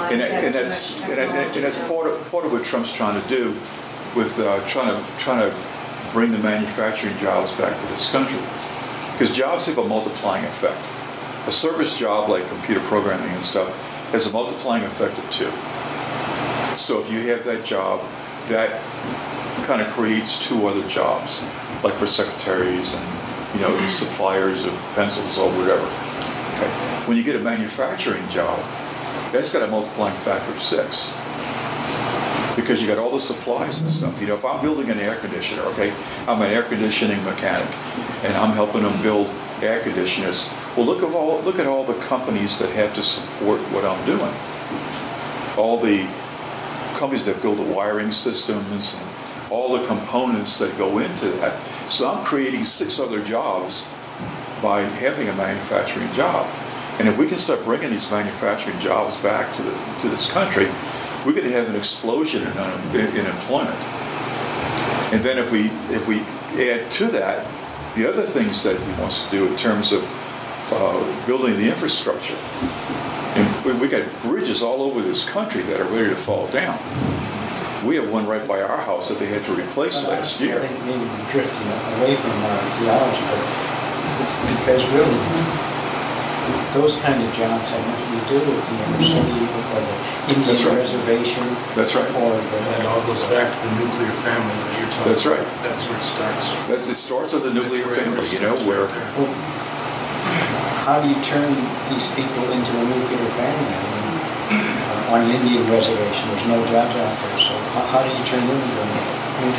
that's part of what Trump's trying to do with trying to bring the manufacturing jobs back to this country, because jobs have a multiplying effect. A service job like computer programming and stuff has a multiplying effect of 2. So if you have that job, that kind of creates 2 other jobs, like for secretaries and suppliers of pencils or whatever. Okay. When you get a manufacturing job, that's got a multiplying factor of 6 because you got all the supplies and stuff. If I'm building an air conditioner, okay, I'm an air conditioning mechanic, and I'm helping them build air conditioners. Well, look at all the companies that have to support what I'm doing. All the companies that build the wiring systems and all the components that go into that. So I'm creating 6 other jobs by having a manufacturing job. And if we can start bringing these manufacturing jobs back to this country, we're going to have an explosion in employment. And then if we add to that the other things that he wants to do in terms of building the infrastructure, and we got bridges all over this country that are ready to fall down. We have one right by our house that they had to replace last year. I think maybe we're drifting away from our theology, but because really, those kind of jobs have nothing to do with the inner city or the Indian reservation. That's right. And it all goes back to the nuclear family that you're talking about. That's right. That's where it starts. It starts with the nuclear family, where... Well, how do you turn these people into a nuclear family? On an Indian reservation, there's no jobs out there, so how do you turn them into a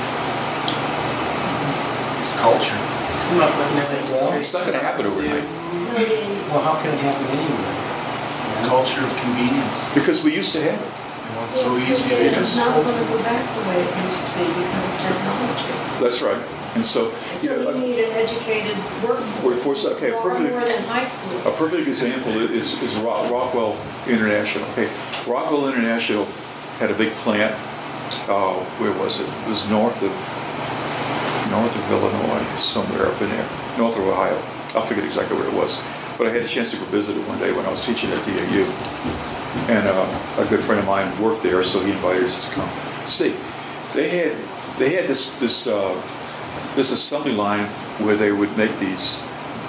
It's culture. It's not going to happen overnight. Well, how can it happen anywhere? Culture of convenience. Because we used to have it. Well, it's so easy to It's just. not going to go back the way it used to be because of technology. That's right. And so, So you need an educated workforce. Okay, Far perfect. more than high school. A perfect example is Rockwell International. Okay, Rockwell International had a big plant. Where was it? It was north of Illinois, somewhere up in there, north of Ohio. I'll forget exactly where it was. But I had a chance to go visit it one day when I was teaching at DAU. And a good friend of mine worked there, so he invited us to come see. They had this assembly line where they would make these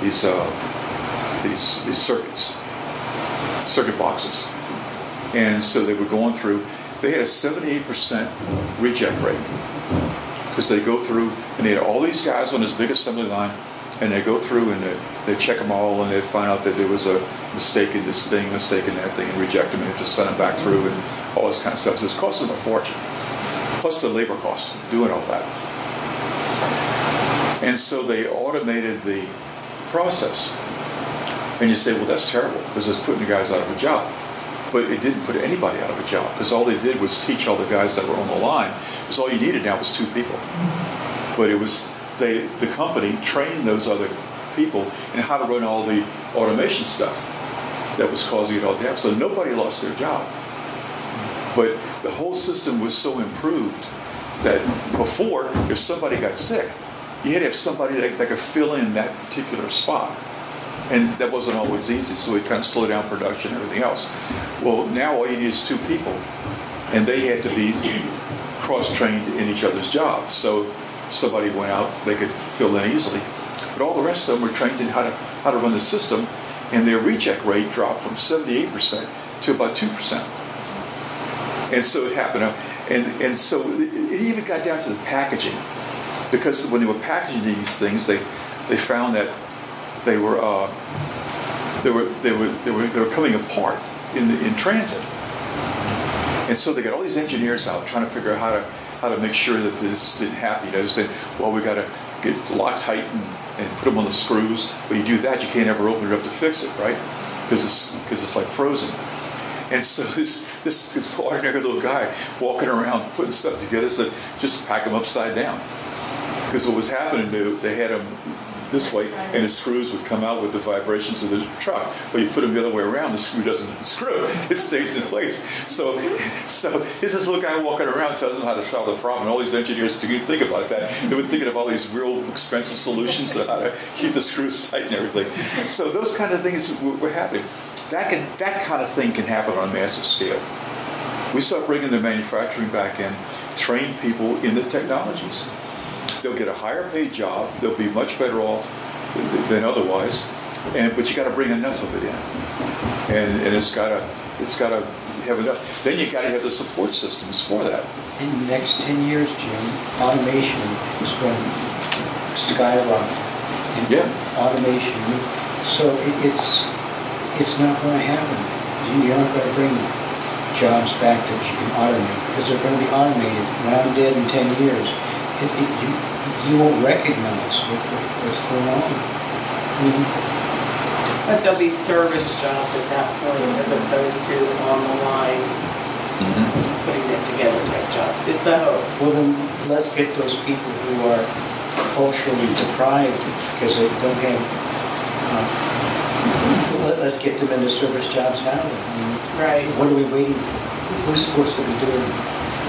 circuit boxes, and so they were going through. They had a 78% reject rate because they go through and they had all these guys on this big assembly line, and they go through and they check them all, and they find out that there was a mistake in this thing, mistake in that thing, and reject them, and have to send them back through and all this kind of stuff. So it's costing them a fortune, plus the labor cost doing all that. And so they automated the process. And you say, well, that's terrible because it's putting the guys out of a job. But it didn't put anybody out of a job because all they did was teach all the guys that were on the line, because all you needed now was 2 people. But it was the company trained those other people in how to run all the automation stuff that was causing it all to happen. So nobody lost their job. But the whole system was so improved that before, if somebody got sick, you had to have somebody that could fill in that particular spot. And that wasn't always easy, so it kind of slowed down production and everything else. Well, now all you need is 2 people, and they had to be cross-trained in each other's jobs. So if somebody went out, they could fill in easily. But all the rest of them were trained in how to run the system, and their reject rate dropped from 78% to about 2%. And so it happened, and so it even got down to the packaging, because when they were packaging these things, they found that they were coming apart in transit, and so they got all these engineers out trying to figure out how to make sure that this didn't happen. You know, they said, well, we got to get Loctite and put them on the screws. But you do that, you can't ever open it up to fix it, right? Because it's like frozen. And so this ordinary little guy walking around putting stuff together said, just pack them upside down. Because what was happening, they had them this way, and the screws would come out with the vibrations of the truck. But you put them the other way around, the screw doesn't unscrew; it stays in place. So here's this little guy walking around, tells them how to solve the problem. And all these engineers didn't think about that. They were thinking of all these real expensive solutions to how to keep the screws tight and everything. So those kind of things were happening. That kind of thing can happen on a massive scale. We start bringing the manufacturing back in, train people in the technologies. They'll get a higher paid job. They'll be much better off than otherwise. But you got to bring enough of it in, and it's got to have enough. Then you got to have the support systems for that. In the next 10 years, Jim, automation is going to skyrocket. Yeah. Automation. So it's not going to happen. You're not going to bring jobs back that you can automate, because they're going to be automated. When I'm dead in 10 years, you won't recognize what's going on. Mm-hmm. But there'll be service jobs at that point as opposed to on the line putting it together type jobs. Is the hope. Well, then let's get those people who are culturally deprived because they don't have. Let's get them into service jobs now. Right. What are we waiting for? Who's supposed to be doing it?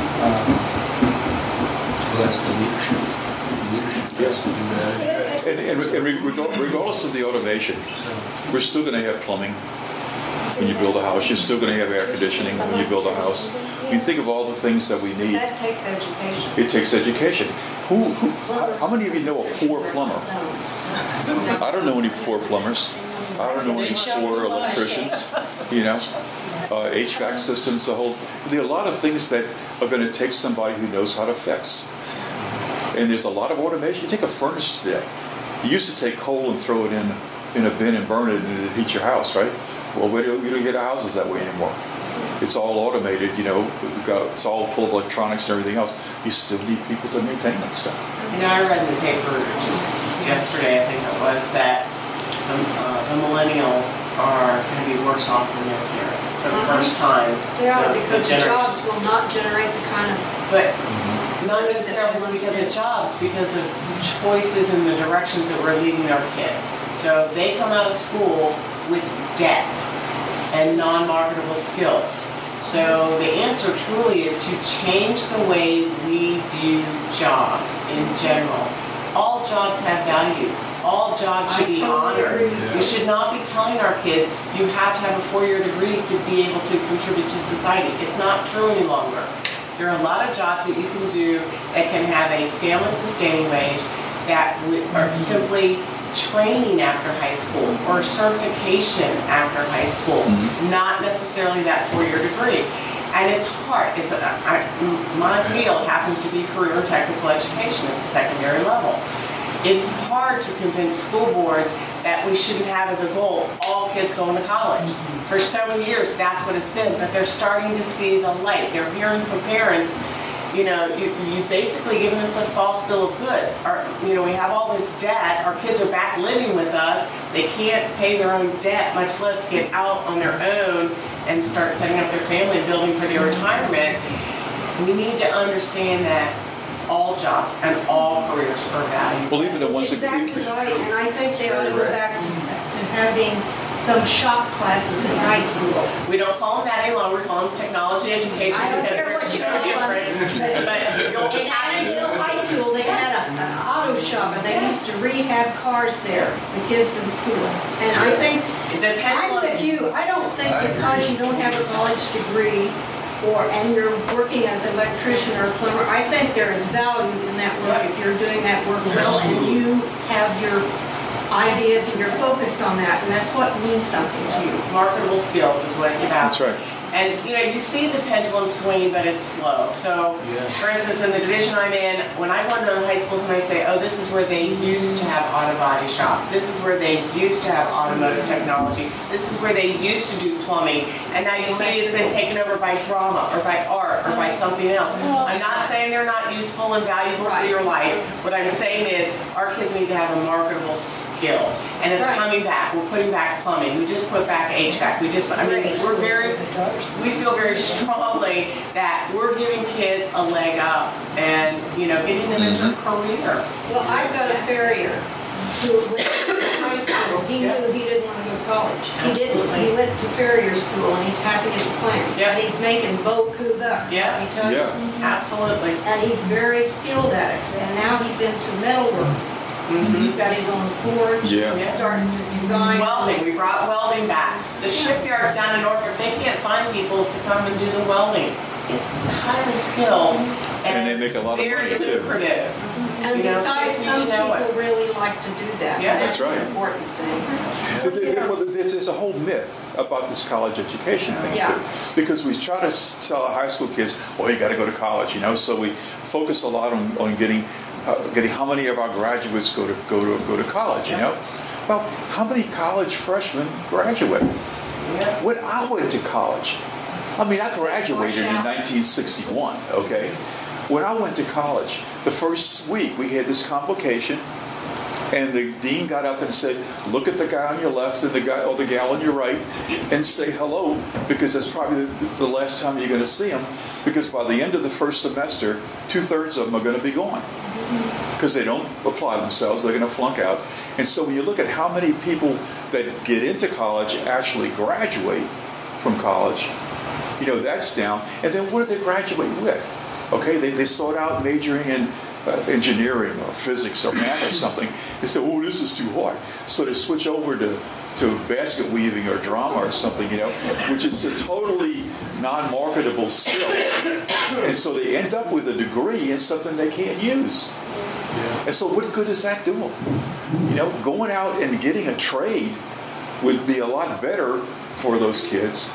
Well, that's the leadership. Leadership has to do that. And regardless of the automation, we're still going to have plumbing when you build a house. You're still going to have air conditioning when you build a house. You think of all the things that we need. That takes education. It takes education. How many of you know a poor plumber? I don't know any poor plumbers. I don't know any poor electricians. You know, HVAC systems. There are a lot of things that are going to take somebody who knows how to fix. And there's a lot of automation. You take a furnace today. You used to take coal and throw it in a bin and burn it, and it'd heat your house, right? Well, we don't get our houses that way anymore. It's all automated, you know. It's all full of electronics and everything else. You still need people to maintain that stuff. You know, I read in the paper just yesterday, I think it was, that the millennials are going to be worse off than their parents for the first time. They are, the because the generation. jobs will not generate the kind of, But not necessarily because of jobs, because of choices and the directions that we're leading our kids. So they come out of school with debt and non-marketable skills. So the answer truly is to change the way we view jobs in general. All jobs have value. All jobs should be honored. We should not be telling our kids, you have to have a 4-year degree to be able to contribute to society. It's not true any longer. There are a lot of jobs that you can do that can have a family-sustaining wage that are simply training after high school or certification after high school, not necessarily that 4-year degree. And it's hard. My field happens to be career and technical education at the secondary level. It's hard to convince school boards that we shouldn't have as a goal all kids going to college. For so many years, that's what it's been, but they're starting to see the light. They're hearing from parents, you've basically given us a false bill of goods. We have all this debt. Our kids are back living with us. They can't pay their own debt, much less get out on their own and start setting up their family and building for their retirement. We need to understand that all jobs and all careers are valuable. Well, even the ones that's exactly right, and I think they ought to go back to having some shop classes in high school. We don't call them that any longer. We call them technology education I don't because care they're what you so call different. them, But in Adamville High School, they had an auto shop, and they used to rehab cars there, the kids in school. And I think, the I'm pendulum. with you, I don't think because you don't have a college degree, and you're working as an electrician or a plumber, I think there is value in that work if you're doing that work well and you have your ideas and you're focused on that, and that's what means something to you. Marketable skills is what it's about. That's right. And you see the pendulum swinging, but it's slow. So, for instance, in the division I'm in, when I go into high schools and I say, oh, this is where they used to have auto body shop. This is where they used to have automotive technology. This is where they used to do plumbing. And now you see it's been taken over by drama or by art or by something else. I'm not saying they're not useful and valuable for your life. What I'm saying is our kids need to have a marketable skill. And it's coming back. We're putting back plumbing. We just put back HVAC. We feel very strongly that we're giving kids a leg up and, getting them into a career. Well, I've got a farrier who went to high school. He knew he didn't want to go to college. He didn't. He went to farrier school, and he's happy as a clam. Yeah. And he's making beaucoup bucks. Yeah. let me tell you. Absolutely. And he's very skilled at it. And now he's into metalwork. He's got his own forge. Yeah. He's starting to design. Welding. We brought welding back. The shipyards down in Norfolk, they can't find people to come and do the welding. It's highly skilled And they make a lot of very money, too. lucrative. And besides, kids some need to know people it. really like to do that. Yeah, that's right. An important thing. There's a whole myth about this college education thing Yeah. too, because we try to tell high school kids, "Oh, you got to go to college," So we focus a lot on getting how many of our graduates go to college, Well, how many college freshmen graduate? Yeah. When I went to college, I graduated in 1961. Okay, when I went to college, the first week we had this convocation. And the dean got up and said, look at the guy on your left and the guy or the gal on your right and say hello, because that's probably the last time you're going to see them, because by the end of the first semester, 2/3 of them are going to be gone because they don't apply themselves. They're going to flunk out. And so when you look at how many people that get into college actually graduate from college, that's down. And then what do they graduate with? Okay, they start out majoring in engineering or physics or math or something. They say, oh, this is too hard. So they switch over to basket weaving or drama or something, which is a totally non-marketable skill. And so they end up with a degree in something they can't use. And so what good does that do them? Going out and getting a trade would be a lot better for those kids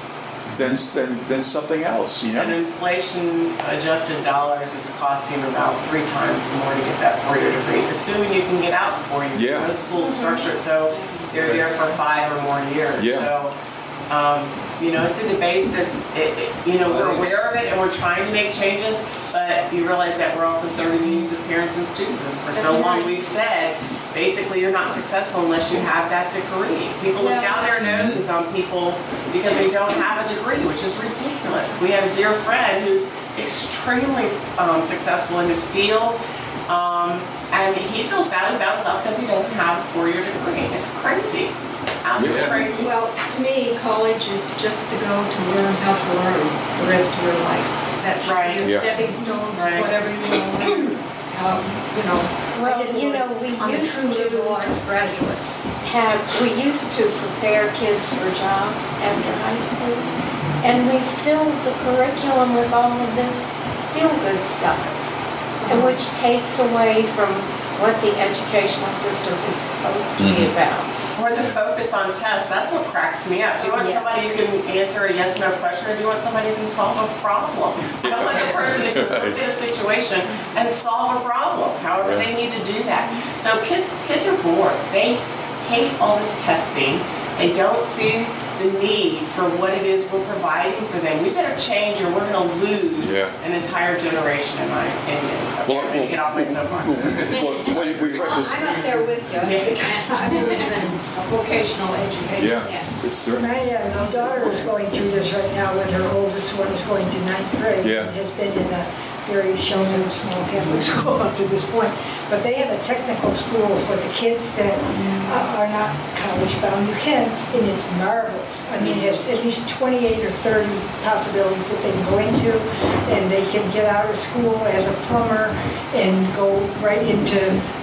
than something else, And inflation-adjusted dollars is costing about 3 times more to get that 4-year degree, assuming you can get out before you. Yeah. Most schools structured so they're there for 5 or more years. Yeah. So, it's a debate that's, we're aware of it and we're trying to make changes, but you realize that we're also serving the needs of parents and students. And for so long we've said basically you're not successful unless you have that degree. People look down their noses on people because they don't have a degree, which is ridiculous. We have a dear friend who's extremely successful in his field, and he feels badly about himself because he doesn't have a 4-year degree. It's crazy. Absolutely crazy. Well, to me, college is just to go to learn how to learn the rest of your life. That should be a stepping stone to whatever you want to learn. Well, we used to arts graduate. we used to prepare kids for jobs after high school, and we filled the curriculum with all of this feel-good stuff, and which takes away from what the educational system is supposed to be about. Or the focus on tests, that's what cracks me up. Do you want somebody who can answer a yes/no question, or do you want somebody who can solve a problem? You don't want the person who can look at a situation and solve a problem, however they need to do that. So kids are bored. They hate all this testing. They don't see the need for what it is we're providing for them. We better change, or we're going to lose an entire generation, in my opinion. Okay, I'm going to get off my soapbox. I'm up there with you because I believe in vocational education. My daughter is going through this right now with her oldest one is going to 9th grade and has been in various shows in a small Catholic school up to this point. But they have a technical school for the kids that are not college bound. You can, and it's marvelous. I mean, it has at least 28 or 30 possibilities that they can go into, and they can get out of school as a plumber and go right into,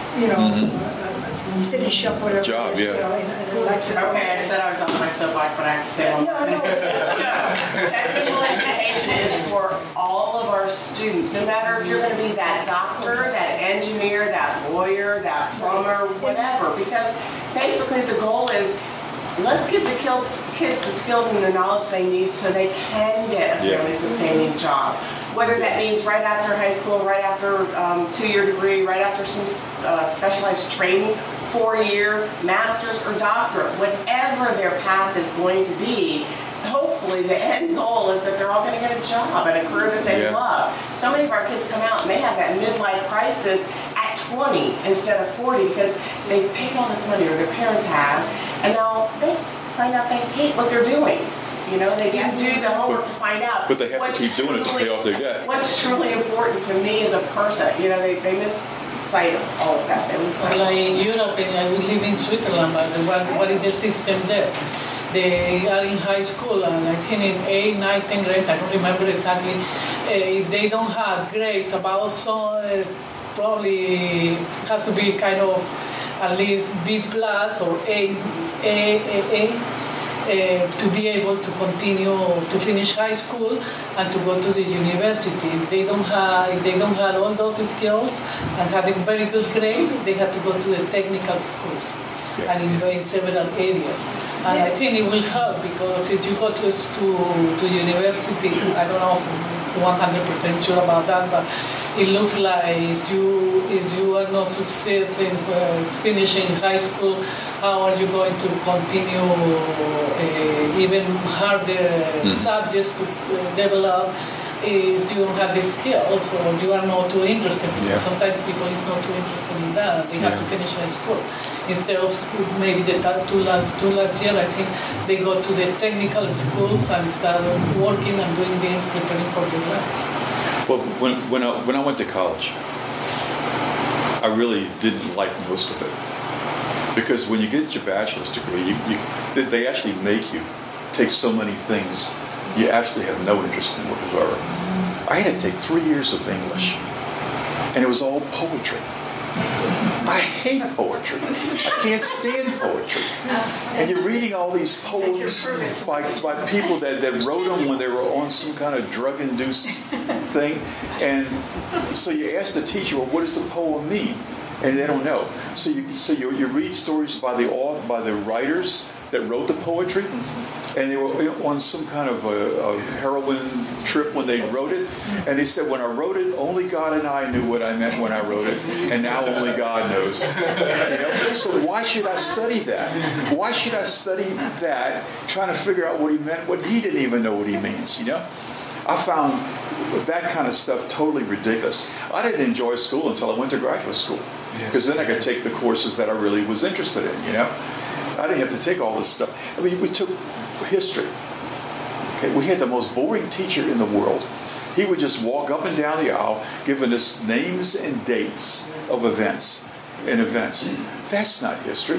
finish up whatever job, in an electrical. Okay, I said I was off my soapbox, but I have to say one more thing. So, technical education is for all of our students, no matter if you're going to be that doctor, that engineer, that lawyer, that plumber, whatever, because basically the goal is, let's give the kids the skills and the knowledge they need so they can get a fairly sustaining job. Whether that means right after high school, right after 2-year degree, right after some specialized training, 4-year, master's, or doctorate, whatever their path is going to be, hopefully the end goal is that they're all going to get a job and a career that they love. So many of our kids come out and they have that midlife crisis at 20 instead of 40 because they've paid all this money, or their parents have, and now they find out they hate what they're doing. They didn't do the homework to find out. But they have to keep doing it to pay off their debt. What's truly important to me as a person, they miss sight of all of that. They lose sight. Like in Europe, and I will live in Switzerland, but what is the system there? They are in high school, and I think in 8, 9, 10 grades, I don't remember exactly, if they don't have grades about some, probably has to be kind of at least B+ or A. To be able to continue to finish high school and to go to the universities. They don't have all those skills and having very good grades. They have to go to the technical schools and in several areas. And I think it will help because if you go to university, I don't know 100% sure about that, but it looks like if you are not success in finishing high school, how are you going to continue even harder subjects to develop if you don't have the skills or you are not too interested? Sometimes people is not too interested in that. They have to finish high school. Instead of maybe the two last year, I think they go to the technical schools and start working and doing things, preparing for their lives. Well, when I went to college, I really didn't like most of it. Because when you get your bachelor's degree, they actually make you take so many things you actually have no interest in whatsoever. I had to take 3 years of English, and it was all poetry. I hate poetry. I can't stand poetry. And you're reading all these poems by people that wrote them when they were on some kind of drug-induced thing. And so you ask the teacher, well, what does the poem mean? And they don't know. So you read stories by the writers that wrote the poetry, and they were on some kind of a heroin trip when they wrote it. And they said, when I wrote it, only God and I knew what I meant when I wrote it, and now only God knows. So why should I study that? Why should I study that, trying to figure out what he meant, what he didn't even know what he means, I found that kind of stuff totally ridiculous. I didn't enjoy school until I went to graduate school. Because then I could take the courses that I really was interested in, you know. I didn't have to take all this stuff. I mean, we took history. Okay, we had the most boring teacher in the world. He would just walk up and down the aisle giving us names and dates of events and events. That's not history.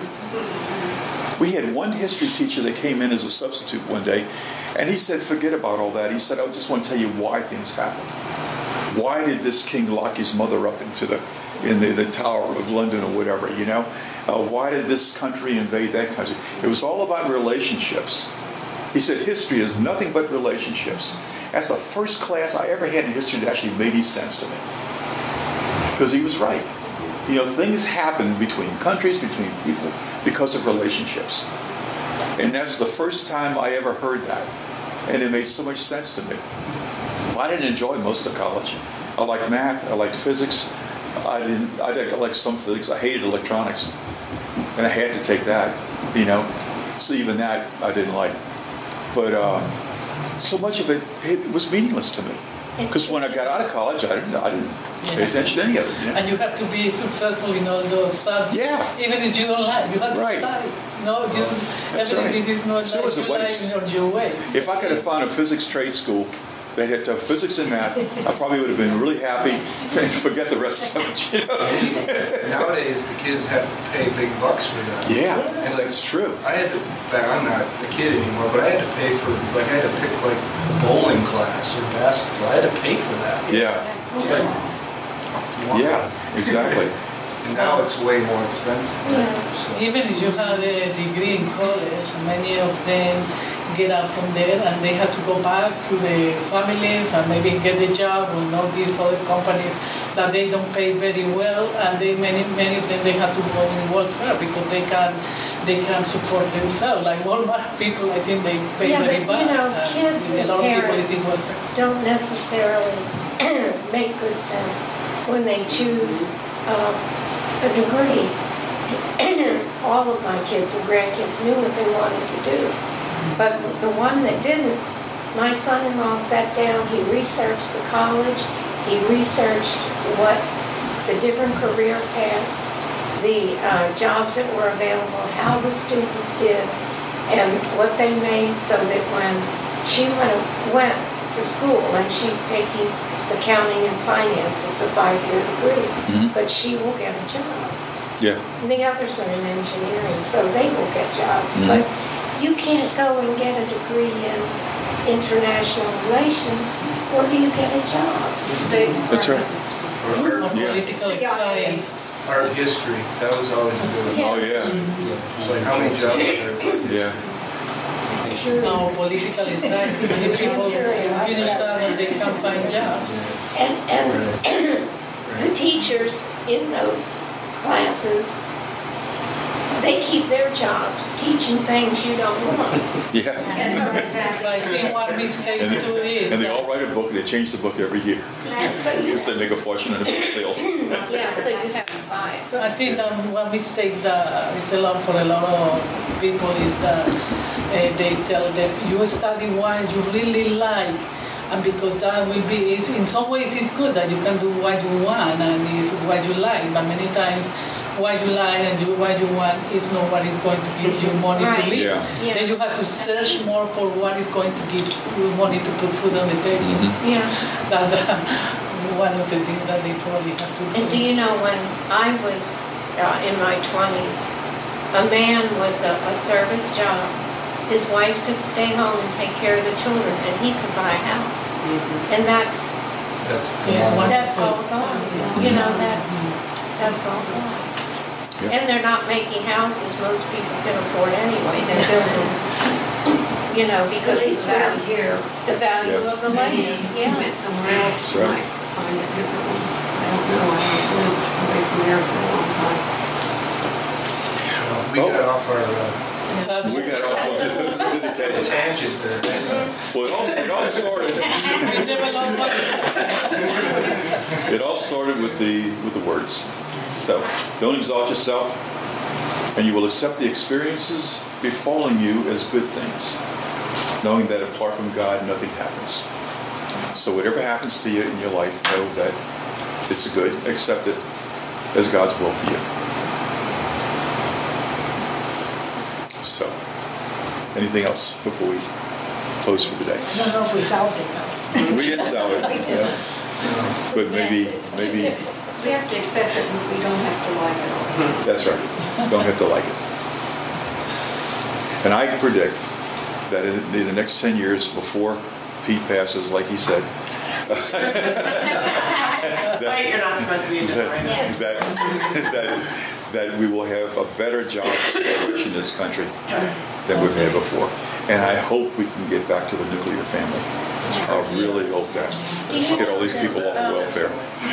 We had one history teacher that came in as a substitute one day, and he said, forget about all that. He said, I just want to tell you why things happened. Why did this king lock his mother up into the Tower of London or whatever, you know? Why did this country invade that country? It was all about relationships. He said history is nothing but relationships. That's the first class I ever had in history that actually made any sense to me. Because he was right. You know, things happen between countries, between people, because of relationships. And that's the first time I ever heard that. And it made so much sense to me. I didn't enjoy most of college. I liked math, I liked physics. I liked some physics. I hated electronics. And I had to take that, you know. So even that I didn't like. But so much of it was meaningless to me. Because when I got out of college, I didn't pay attention to any of it. You know? And you have to be successful in all those subjects. Yeah. Even if you don't like, you have to Right. study. No, That's everything right. is not So it was a waste. on your way. If I could have found a physics trade school that had physics and math, I probably would have been really happy and forget the rest of it. You know? Nowadays, the kids have to pay big bucks for that. Yeah, And that's true. I had to, I'm not a kid anymore, but I had to pay for, like, I had to pick, like, bowling class or basketball. I had to pay for that. Yeah, It's like, yeah, exactly. And now it's way more expensive. So, Even if you have a degree in college, many of them get out from there and they have to go back to the families and maybe get a job with all these other companies that they don't pay very well, and many of them they have to go in welfare because they can support themselves. Like Walmart people, I think they pay very but bad. you know, kids a and lot of people parents is in welfare. don't necessarily make good sense when they choose a degree. All of my kids and grandkids knew what they wanted to do. But the one that didn't, my son-in-law sat down, he researched the college, he researched what the different career paths, the jobs that were available, how the students did, and what they made, so that when she went to school, and she's taking accounting and finance, it's a 5-year degree, but she will get a job. Yeah. And the others are in engineering, so they will get jobs. But you can't go and get a degree in international relations. Where do you get a job? That's right. Or Yeah. political science. art history, that was always a good one. Yeah. Oh, yeah. It's like, how many jobs are there? Yeah. Now, political science, many people finish that and they can't find jobs. And the teachers in those classes, they keep their jobs teaching things you don't want. Yeah. So I think one mistake too is And they all write a book, they change the book every year. So you, Because they make a fortune in book sales. yeah, so you have to buy it. I think that one mistake that is allowed for a lot of people is that they tell them, you study what you really like, and because that will be, in some ways it's good that you can do what you want and it's what you like, but many times what you like and what you want is not what is going to give you money to live. Yeah. Then you have to search more for what is going to give you money to put food on the table. Yeah. That's one of the things that they probably have to do. And do you know, when I was in my 20s, a man with a service job, his wife could stay home and take care of the children, and he could buy a house. And that's all gone. You know, that's all gone. Yeah. And they're not making houses most people can afford anyway. They're building, you know, because At least around here. the value Yeah. of the land. Maybe if you Yeah. went somewhere else, you Right. might find it differently. I don't know, I haven't lived away from there for a long time. We got off our We got off on a tangent there. Well, it all started. We never learn what It all started with the words. So don't exalt yourself, and you will accept the experiences befalling you as good things, knowing that apart from God, nothing happens. So whatever happens to you in your life, know that it's good, accept it, as God's will for you. So, anything else before we close for the day? I don't know if we solved it though. We didn't solve it, yeah. But maybe, We have to accept it, and we don't have to like it all. that's right. Don't have to like it. And I predict that in the next 10 years, before Pete passes, like he said, Wait, you're not supposed to be in this right now. that we will have a better job situation in this country than we've had before. And I hope we can get back to the nuclear family. I really hope that. Get all these people off of welfare.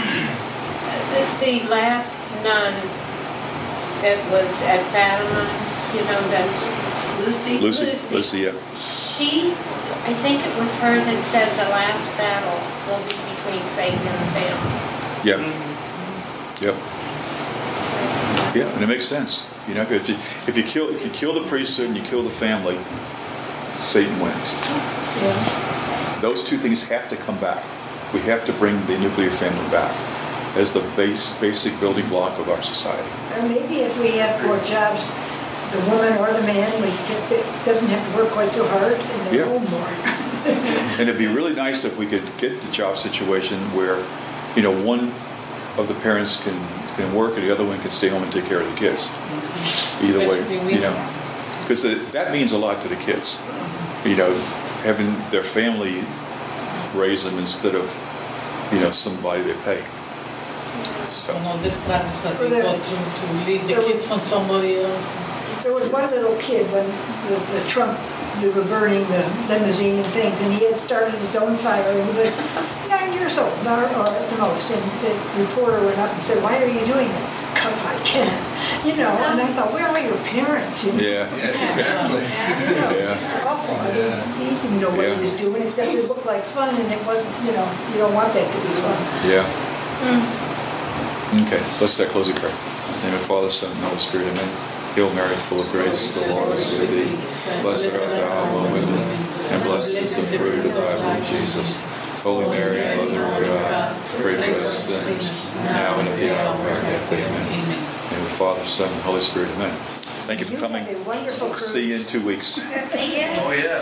The last nun that was at Fatima, you know, that Lucy, yeah. she, I think it was her that said the last battle will be between Satan and the family. Yep. Yep. Yeah, and it makes sense. You know, if you kill the priesthood and you kill the family, Satan wins. Yeah. Those two things have to come back. We have to bring the nuclear family back as the basic building block of our society. Or maybe if we have more jobs, the woman or the man, doesn't have to work quite so hard and they're home more. And it'd be really nice if we could get the job situation where, you know, one of the parents can work and the other one can stay home and take care of the kids. Either way, you know, because that means a lot to the kids. You know, having their family raise them instead of, you know, somebody they pay. So. And all the struggles that we go through to leave the kids on somebody else. There was one little kid when the Trump, they were burning the limousine and things, and he had started his own fire, and he was 9 years old, or at the most, and the reporter went up and said, "Why are you doing this?" "Because I can." You know, and I thought, where are your parents? You know? Yeah, exactly. You know, it's just awful. I mean, he didn't know what he was doing, except it looked like fun, and it wasn't, you know, you don't want that to be fun. Yeah. Okay, let's say closing prayer. In the name of the Father, Son, and Holy Spirit, amen. Hail Mary, full of grace, the Lord is with thee. Blessed art thou among women, and blessed is the fruit of thy womb, Jesus. Holy Mary, Mother of God, pray for us sinners, now and at the hour of our death, amen. In the name of the Father, Son, and Holy Spirit, amen. Thank you for coming. You had a wonderful cruise. See you in 2 weeks. See ya. Oh, yeah.